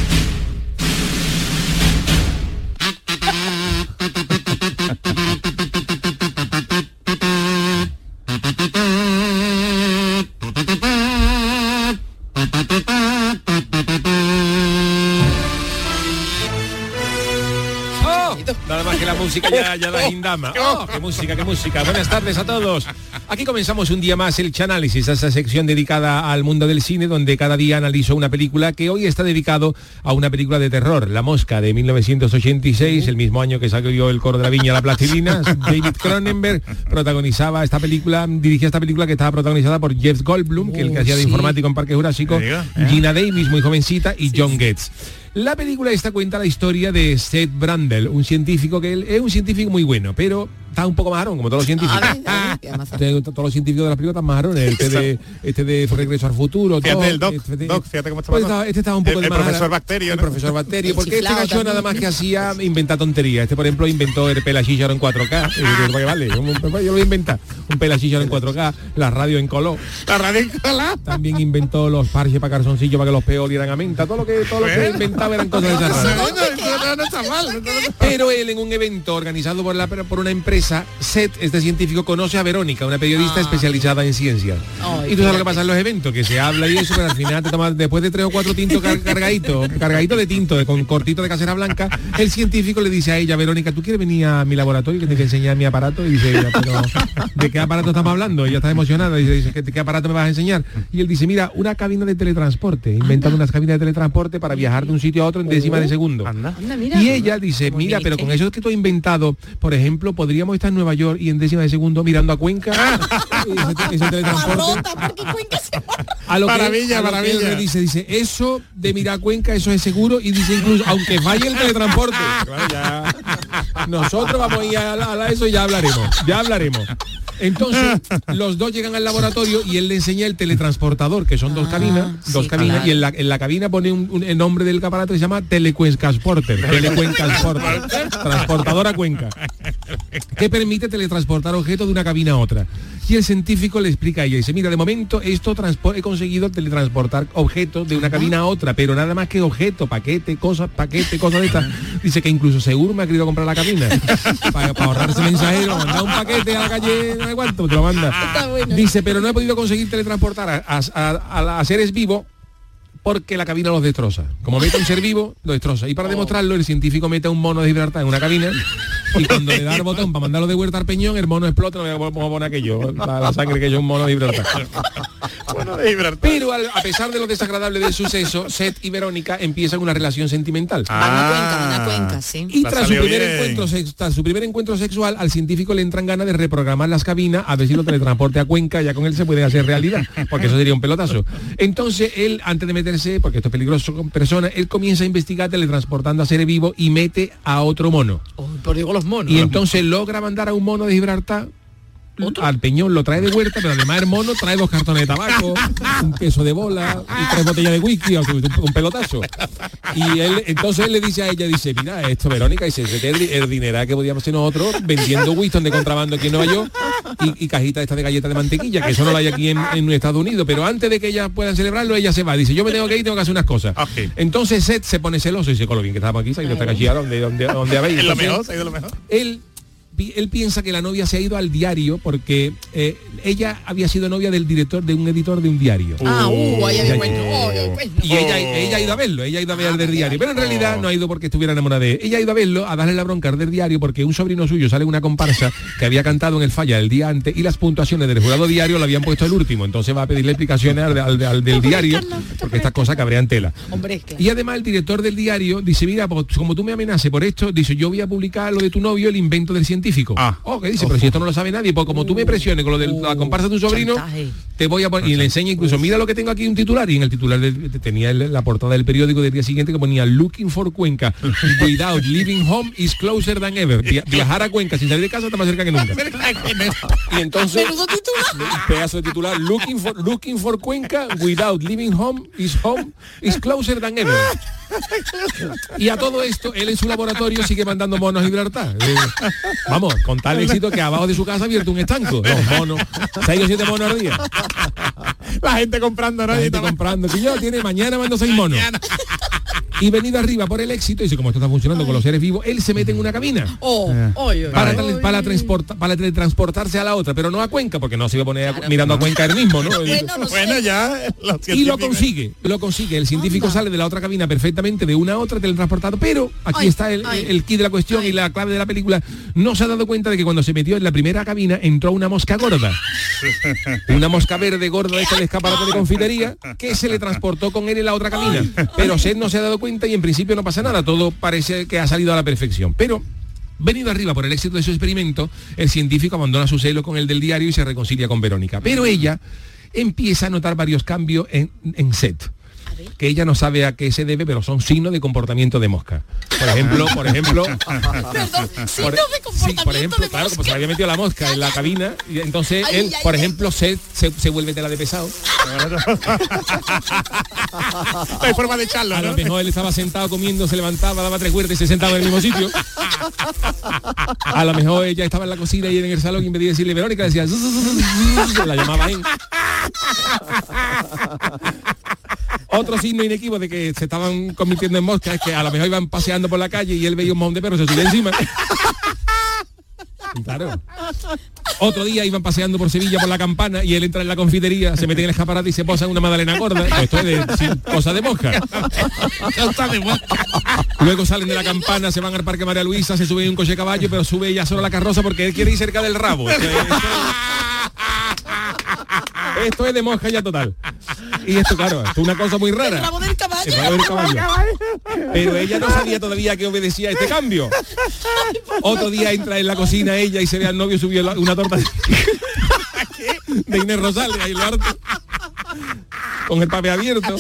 S17: Nada más que la música ya, ya da indama. ¡Oh, qué música, qué música! Buenas tardes a todos. Aquí comenzamos un día más el Chanálisis, esa sección dedicada al mundo del cine, donde cada día analizo una película, que hoy está dedicado a una película de terror, La Mosca, de mil novecientos ochenta y seis, el mismo año que salió El Coro de la Viña, La Plastilina. David Cronenberg protagonizaba esta película, dirigía esta película que estaba protagonizada por Jeff Goldblum, que es el que hacía de informático en Parque Jurásico, ¿eh? Gina Davis, muy jovencita, y John sí, Getz. La película esta cuenta la historia de Seth Brundle, un científico que él es un científico muy bueno, pero está un poco majarón, como todos los científicos. Ah, todos los científicos de las películas están majarones. Este de, este de Regreso al Futuro.
S1: Fíjate
S17: todo,
S1: el doc,
S17: este de,
S1: doc, fíjate cómo está
S17: pues estaba, Este estaba un poco
S1: el,
S17: de
S1: el
S17: majara,
S1: profesor Bacterio,
S17: el
S1: ¿no?
S17: profesor Bacterio, porque este cacho
S2: también.
S17: nada más que hacía inventar tonterías. Este, por ejemplo, inventó el pelachillo en cuatro K. Y, ¿para qué vale? Yo, yo lo voy a inventar. Un pelachillo en cuatro K, la radio en color.
S1: La radio en color.
S17: También inventó los parches para calzoncillos para que los peos dieran a menta. Todo lo que, todo lo que inventaba eran cosas de esas raras.
S1: No, no está mal.
S17: Pero él, en un evento organizado por, la, por una empresa, Seth, este científico, conoce a Verónica, una periodista ah. especializada en ciencias. Ay, y tú sabes lo que pasa en los eventos, que se habla y eso, pero al final te tomas, después de tres o cuatro tintos car cargaditos, cargadito de tinto, de, con cortito de casera blanca, el científico le dice a ella, Verónica, ¿tú quieres venir a mi laboratorio que te voy a enseñar mi aparato? Y dice ella, pero ¿de qué aparato estamos hablando? Ella está emocionada, y dice, ¿de qué aparato me vas a enseñar? Y él dice, mira, una cabina de teletransporte, inventando unas cabinas de teletransporte para viajar de un sitio a otro en décimas de segundo.
S1: Anda.
S2: Anda, mira,
S17: y ella dice, mira, pero con eso que tú has inventado, por ejemplo, podríamos estar en Nueva York y en décimas de segundo mirando a Cuenca. ese, ese teletransporte. A lo que,
S1: maravilla,
S17: a lo
S1: maravilla.
S17: Que él dice, dice, eso de mirar a Cuenca, eso es seguro, y dice incluso, aunque falle el teletransporte. Claro, ya. Nosotros vamos a ir a, a, a eso y ya hablaremos, ya hablaremos. Entonces, los dos llegan al laboratorio y él le enseña el teletransportador, que son dos ah, cabinas, dos sí, cabinas, claro. Y en la, en la cabina pone un, un, el nombre del aparato que se llama Telecuencasporter, Telecuencasporter, transportador a Cuenca. que permite teletransportar objetos de una cabina a otra. Y el científico le explica a ella, dice, mira, de momento esto he conseguido teletransportar objetos de una cabina a otra, pero nada más que objetos, paquete, cosas, paquete, cosas de estas. Dice que incluso seguro me ha querido comprar la cabina para, para ahorrarse mensajero, mandar un paquete a la calle, no sé cuánto, te lo manda. Bueno. Dice, pero no he podido conseguir teletransportar a, a, a, a seres vivos porque la cabina los destroza. Como mete un ser vivo, lo destroza. Y para demostrarlo, el científico mete a un mono de Gibraltar en una cabina y cuando le da el botón para mandarlo de vuelta al peñón, el mono explota, no me voy a poner aquello, la, la sangre que yo un mono de Gibraltar. Bueno, de Gibraltar. Pero al, a pesar de lo desagradable del suceso, Seth y Verónica empiezan una relación sentimental.
S2: Ah, una cuenca, una cuenca, sí.
S17: Y tras su, primer encuentro, sex, tras su primer encuentro sexual, al científico le entran ganas de reprogramar las cabinas a ver si lo teletransporte a Cuenca, ya con él se puede hacer realidad, porque eso sería un pelotazo. Entonces él, antes de meterse, porque esto es peligroso con personas, él comienza a investigar teletransportando a seres vivos y mete a otro mono.
S2: Oh, pero digo los monos.
S17: Y entonces logra mandar a un mono de Gibraltar ¿Otro? al peñón, lo trae de vuelta, pero además el mono trae dos cartones de tabaco, un peso de bola y tres botellas de whisky, un, un pelotazo. Y él, entonces él le dice a ella, dice, mira, esto Verónica, dice, el, el dinero que podíamos hacer nosotros vendiendo Winston de contrabando aquí en Nueva York y, y cajitas estas de galletas de mantequilla, que eso no lo hay aquí en, en Estados Unidos, pero antes de que ellas puedan celebrarlo, ella se va, dice, yo me tengo que ir, tengo que hacer unas cosas. Okay. Entonces Seth se pone celoso y dice, con lo bien que estamos aquí, se ha ido esta cachilla, donde, donde, donde habéis.
S1: Es lo mejor, se ha ido lo mejor.
S17: Él él piensa que la novia se ha ido al diario porque eh, ella había sido novia del director de un editor de un diario.
S2: Ah, uh, ahí hay bueno.
S17: Y ella, ella ha ido a verlo, ella ha ido a ver al del diario, pero en realidad no ha ido porque estuviera enamorada de él. Ella ha ido a verlo, a darle la bronca al del diario porque un sobrino suyo sale en una comparsa que había cantado en el Falla el día antes y las puntuaciones del jurado diario lo habían puesto el último, entonces va a pedirle explicaciones al, al, al del diario porque estas cosas cabrean tela.
S2: Hombre, claro.
S17: Y además el director del diario dice, mira, pues, como tú me amenaces por esto, dice, yo voy a publicar lo de tu novio, el invento del científico. Ah. Oh, ¿qué dice? Pero si esto no lo sabe nadie, pues como tú me presiones con lo de la comparsa de tu sobrino, chantaje. Te voy a poner, y le enseña incluso, mira lo que tengo aquí, un titular, y en el titular de, de, tenía el, la portada del periódico del día siguiente que ponía Looking for Cuenca, without leaving home is closer than ever. Via, viajar a Cuenca sin salir de casa está más cerca que nunca. Y entonces, pedazo de titular, Looking for, looking for Cuenca, without leaving home is home is closer than ever. Y a todo esto, él en su laboratorio sigue mandando monos a Gibraltar. Eh, vamos, con tal éxito que abajo de su casa ha abierto un estanco. Dos monos, seis o siete monos al día.
S1: La gente comprando, ¿no?
S17: La gente comprando. Si yo tiene mañana mando seis monos. Y venido arriba por el éxito, y dice, como esto está funcionando ay. con los seres vivos, él se mete en una cabina
S2: oh, eh. oy, oy,
S17: para,
S2: oy,
S17: tra para, transporta para teletransportarse a la otra, pero no a Cuenca, porque no se iba a poner claro, mirando no. a Cuenca él mismo, ¿no?
S1: bueno, no bueno ya.
S17: Y lo consigue, lo consigue. El científico Anda. sale de la otra cabina perfectamente de una a otra teletransportado, pero aquí ay, está el, ay. el kit de la cuestión ay. y la clave de la película. No se ha dado cuenta de que cuando se metió en la primera cabina entró una mosca gorda. Una mosca verde gorda de esta de escaparate de confitería que se le transportó con él en la otra cabina. Pero Seth no se ha dado cuenta y en principio no pasa nada, todo parece que ha salido a la perfección. Pero venido arriba por el éxito de su experimento, el científico abandona su celo con el del diario y se reconcilia con Verónica. Pero ella empieza a notar varios cambios en, en Seth, que ella no sabe a qué se debe, pero son signos de comportamiento de mosca. Por ejemplo, por ejemplo,
S2: Perdón,
S17: por,
S2: de comportamiento
S17: sí, por ejemplo,
S2: de
S17: claro, como se había metido la mosca en la cabina, y entonces ay, él, ay, por ay, ejemplo, Seth se, se vuelve tela de pesado.
S1: No hay forma de echarlo,
S17: ¿no? A lo mejor él estaba sentado comiendo, se levantaba, daba tres vueltas y se sentaba en el mismo sitio. A lo mejor ella estaba en la cocina y en el salón y en vez de decirle Verónica decía la llamaba él. Otro signo inequívoco de que se estaban convirtiendo en moscas es que a lo mejor iban paseando por la calle y él veía un mojón de perro, se subía encima. Claro. Otro día iban paseando por Sevilla por la Campana y él entra en la confitería, se mete en el escaparate y se posa en una magdalena gorda. Esto es de sí, cosa de mosca.
S1: Cosa de mosca.
S17: Luego salen de la Campana, se van al Parque María Luisa, se sube en un coche de caballo, pero sube ella solo a la carroza porque él quiere ir cerca del rabo. Esto es, esto es de mosca ya total. Y esto, claro, esto es una cosa muy rara.
S2: El rabo del caballo.
S17: El rabo del caballo. Pero ella no sabía todavía que obedecía a este cambio. Otro día entra en la cocina ella y se ve al novio subió una torta de, de Inés Rosales ahí lo harto, con el papel abierto.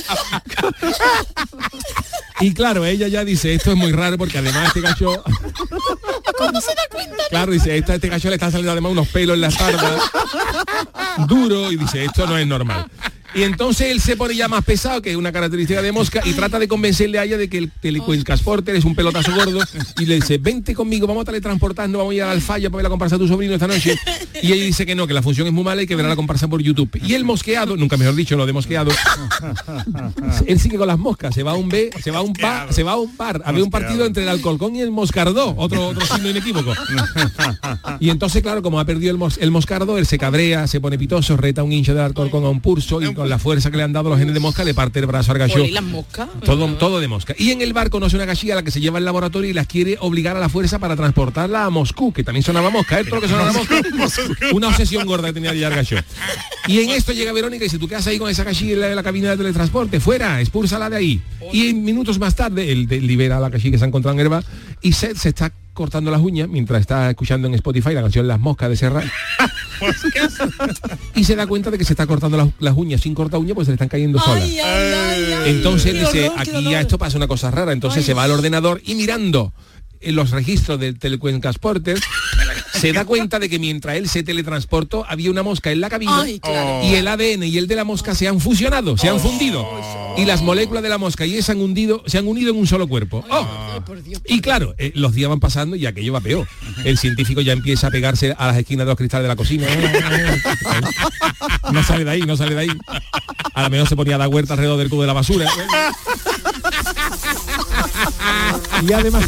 S17: Y claro, ella ya dice, esto es muy raro porque además este cacho...
S2: ¿Cómo se da cuenta?
S17: Claro, dice, este, este cacho le está saliendo además unos pelos en la espalda, duro, y dice, esto no es normal. Y entonces él se pone ya más pesado, que es una característica de Mosca, y trata de convencerle a ella de que el telecuencasporter es un pelotazo gordo, y le dice, vente conmigo, vamos a teletransportarnos, vamos a ir a la Alfaya para ver la comparsa a tu sobrino esta noche. Y ella dice que no, que la función es muy mala y que verá la comparsa por YouTube. Y el mosqueado, nunca mejor dicho, lo de mosqueado, él sigue con las moscas, se va a un B, se va a un bar, se va a un bar, a ver un partido entre el Alcorcón y el Moscardó, otro, otro signo inequívoco. Y entonces, claro, como ha perdido el, mos, el Moscardó, él se cabrea, se pone pitoso, reta a un hincha de Alcorcón a un pulso y con la fuerza que le han dado los genes de Mosca le parte el brazo al gallo.
S2: ¿Y las moscas?
S17: Todo, todo de Mosca. Y en el bar conoce una gallina a la que se lleva al laboratorio y las quiere obligar a la fuerza para transportarla a Moscú, que también sonaba Mosca, ¿eh? Todo lo que sonaba Mosca. Una obsesión gorda que tenía ya el gallo. Y en esto llega Verónica y dice, ¿tú qué haces ahí con esa gallina en la, la cabina de teletransporte? Fuera, expúlsala de ahí. Y en minutos más tarde, él de, libera a la gallina que se ha encontrado en el bar y Seth se está cortando las uñas mientras está escuchando en Spotify la canción Las Moscas de Serrat. Y se da cuenta de que se está cortando las, las uñas sin cortar uñas, pues se le están cayendo solas. Ay, ay, ay, ay. Entonces él dice, horror, aquí ya esto pasa una cosa rara. Entonces ay, se va al ordenador y mirando en los registros del telecuencasporter se da cuenta de que mientras él se teletransportó había una mosca en la cabina. Ay, claro. Y el A D N y el de la mosca se han fusionado, se han fundido. Oh. Y las moléculas de la mosca y esa han hundido, se han unido en un solo cuerpo. Oh. Y claro, eh, los días van pasando y aquello va peor. El científico ya empieza a pegarse a las esquinas de los cristales de la cocina. No sale de ahí, no sale de ahí. A lo mejor se ponía a dar huerta alrededor del cubo de la basura. Y además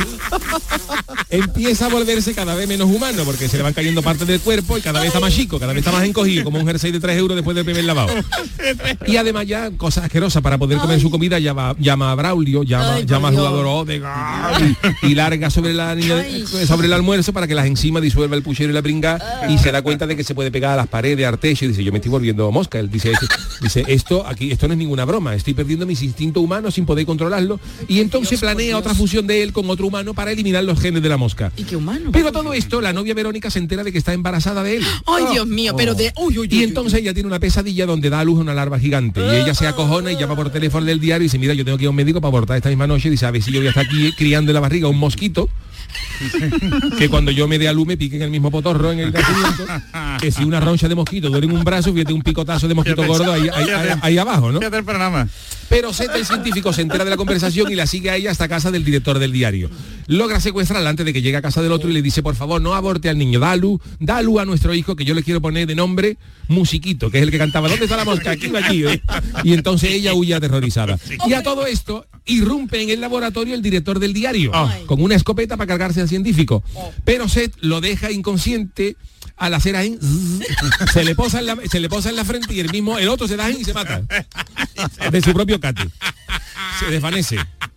S17: empieza a volverse cada vez menos humano porque se le van cayendo partes del cuerpo y cada vez está más chico, cada vez está más encogido, como un jersey de tres euros después del primer lavado. Y además ya cosas asquerosas para poder comer su comida, llama, llama a Braulio, llama, Ay, llama al jugador Odegaard y, y larga sobre la niña, sobre el almuerzo para que las enzimas disuelva el puchero y la bringa y se da cuenta de que se puede pegar a las paredes, artecho y dice, yo me estoy volviendo mosca. Él dice, dice, esto aquí, esto no es ninguna broma, estoy perdiendo mis instintos humanos sin poder controlarlo. Y entonces Dios, planea otra fusión de él con otro humano para eliminar los genes de la mosca.
S2: ¿Y qué humano?
S17: Pero todo esto, la novia Verónica se entera de que está embarazada de él.
S2: Ay, Dios mío, oh. pero de... Uy, uy,
S17: y
S2: uy,
S17: entonces
S2: uy.
S17: ella tiene una pesadilla donde da a luz a una larva gigante. Y ella se acojona y llama por teléfono del diario y dice, mira, yo tengo que ir a un médico para abortar esta misma noche. Y dice, a ver si yo voy a estar aquí criando en la barriga un mosquito que cuando yo me dé a luz me pique en el mismo potorro en el nacimiento, que si una roncha de mosquito duele en un brazo, fíjate un picotazo de mosquito gordo ahí, ahí, ahí, ahí abajo, ¿no? Pero Seth, el científico, se entera de la conversación y la sigue a ella hasta casa del director del diario. Logra secuestrarla antes de que llegue a casa del otro y le dice, por favor, no aborte al niño, da luz, da luz a nuestro hijo, que yo le quiero poner de nombre Musiquito, que es el que cantaba, ¿dónde está la mosca? Aquí, aquí, ¿eh? Y entonces ella huye aterrorizada. Y a todo esto irrumpe en el laboratorio el director del diario, oh. con una escopeta para cargarse al científico. Oh. Pero Seth lo deja inconsciente. Al hacer ahí, se le posa en la, se le posa en la frente y el mismo, el otro se da ahí y se mata. De su propio cate. Se desvanece.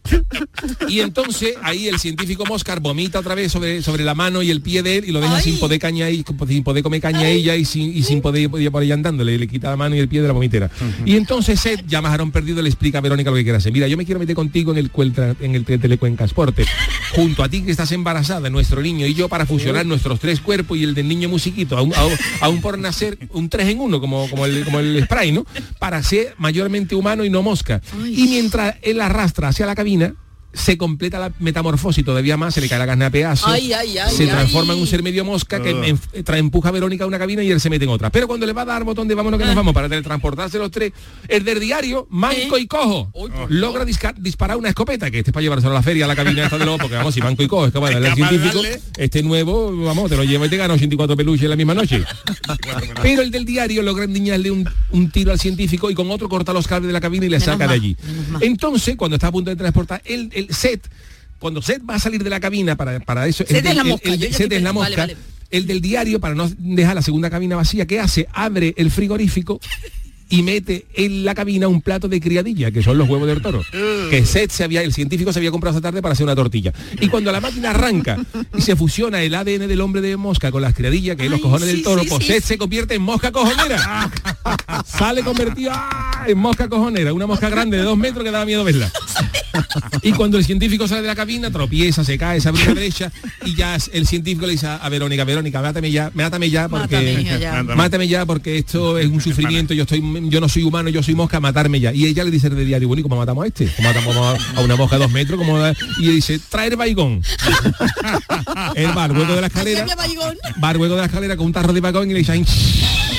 S17: Y entonces ahí el científico Moscar vomita otra vez sobre, sobre la mano y el pie de él y lo deja Ay. sin poder caña y sin poder comer caña Ay. ella y sin, y sin poder ir por ahí andándole, le quita la mano y el pie de la vomitera. Uh-huh. Y entonces Seth, ya Majarón perdido, le explica a Verónica lo que quiere hacer. Mira, yo me quiero meter contigo en el en el telecuencasporte, junto a ti que estás embarazada, nuestro niño y yo, para fusionar uh-huh. nuestros tres cuerpos y el del niño musiquito, aún, aún, aún por nacer un tres en uno, como, como, el, como el spray, ¿no? Para ser mayormente humano y no mosca. Ay. Y mientras él arrastra hacia la cabina, se completa la metamorfosis todavía más, se le cae la carne a pedazos, ay, ay, ay, se transforma ay. en un ser medio mosca que uh. em, empuja a Verónica a una cabina y él se mete en otra. Pero cuando le va a dar botón de vámonos que nos vamos para teletransportarse los tres, el del diario, manco ¿Eh? y cojo, oh, logra disca, disparar una escopeta, que este es para llevárselo a la feria, a la cabina esta de lobo, porque vamos, si manco y cojo, es que bueno, el científico, este nuevo, vamos, te lo lleva y te gana ochenta y cuatro peluches en la misma noche. Pero el del diario logra endiñarle un, un tiro al científico y con otro corta los cables de la cabina y le saca de allí. Entonces, cuando está a punto de transportar, el, el Seth, cuando Seth va a salir de la cabina para, para eso,
S2: Seth es la mosca,
S17: el, el, el, Seth es la mosca, vale, vale. El del diario, para no dejar la segunda cabina vacía, ¿qué hace? Abre el frigorífico y mete en la cabina un plato de criadilla, que son los huevos del toro, que Seth se había, el científico se había comprado esa tarde para hacer una tortilla. Y cuando la máquina arranca y se fusiona el A D N del hombre de mosca con las criadillas, que es los cojones sí, del toro, sí, pues sí. Seth se convierte en mosca cojonera. Sale convertido ¡ah! en mosca cojonera, una mosca grande de dos metros que daba miedo verla. Y cuando el científico sale de la cabina, tropieza, se cae, se abre la derecha y ya el científico le dice a Verónica, Verónica, mátame ya, mátame ya porque mátame ya, mátame ya porque esto es un sufrimiento, yo estoy yo no soy humano, yo soy mosca, matarme ya. Y ella le dice de diario, bueno, ¿y cómo matamos a este? ¿Cómo matamos a una mosca de dos metros? ¿Cómo? Y le dice, traer baigón. Él va al hueco de la escalera, va al hueco de la escalera con un tarro de baigón y le dice,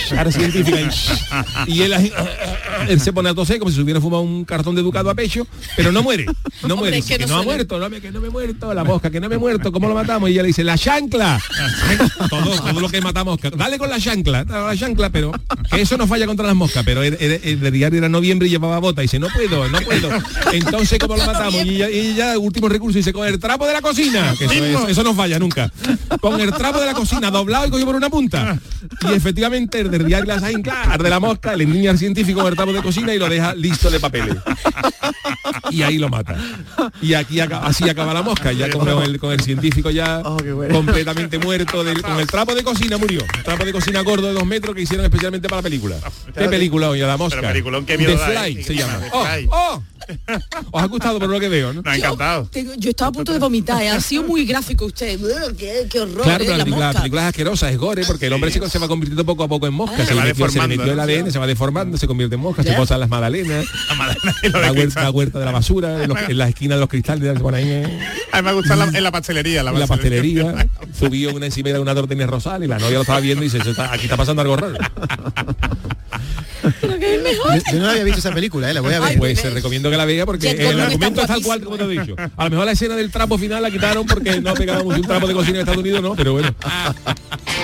S17: ahora científica. Y, y él, él se pone a toser como si se hubiera fumado un cartón de Ducado a pecho, pero no muere, no muere. Hombre, que, que no, no ha muerto, no, que no me he muerto, la mosca, que no me he muerto, ¿cómo lo matamos? Y ella le dice, la chancla. todo, todo lo que matamos, dale con la chancla, la chancla, pero que eso no falla contra las moscas. Pero el, el, el de diario era noviembre y llevaba bota y dice, no puedo, no puedo. Entonces, ¿cómo lo matamos? Y ella, y ella último recurso, dice, con el trapo de la cocina, que eso, eso, eso no falla nunca. Con el trapo de la cocina doblado y cogido por una punta. Y efectivamente el del diario la chancla, arde la mosca, le endiña al científico con el trapo de cocina y lo deja listo de papeles. Y ahí lo mata. Y aquí acaba, así acaba la mosca, ya con el, con el científico ya oh, bueno. completamente muerto, del, con el trapo de cocina murió. Un trapo de cocina gordo de dos metros que hicieron especialmente para la película. ¿Qué película, oye, la mosca?
S1: The
S17: Fly se llama. Oh, oh. Os ha gustado por lo que veo, ¿no?
S1: Me ha encantado.
S3: Yo, yo estaba a punto de vomitar, ¿eh? Ha sido muy gráfico usted. Qué, qué horror.
S17: Claro,
S3: ¿eh?
S17: pero la,
S3: la,
S17: película, la película es asquerosa, es gore, porque el hombre sí. se, se va convirtiendo poco a poco en mosca. Ah, se, le metió, se le metió el A D N, se va deformando, se convierte en mosca, ¿ya? Se posan las magdalenas, la, la, huerta, la huerta de la basura, en, los, en la esquina de los cristales, se pone ahí. Eh.
S1: A mí me gusta la, en la pastelería. La,
S17: en la pastelería, subió una encimera de una tortilla rosal y la novia lo estaba viendo y dice, aquí está pasando algo raro.
S3: Pero que es mejor.
S18: Yo no había visto esa película, ¿eh? La voy a ver. Ay,
S17: pues te recomiendo que la vea porque el argumento es tal cual como te he dicho. A lo mejor la escena del trapo final la quitaron porque no pegaba mucho un trapo de cocina en Estados Unidos, no, pero bueno.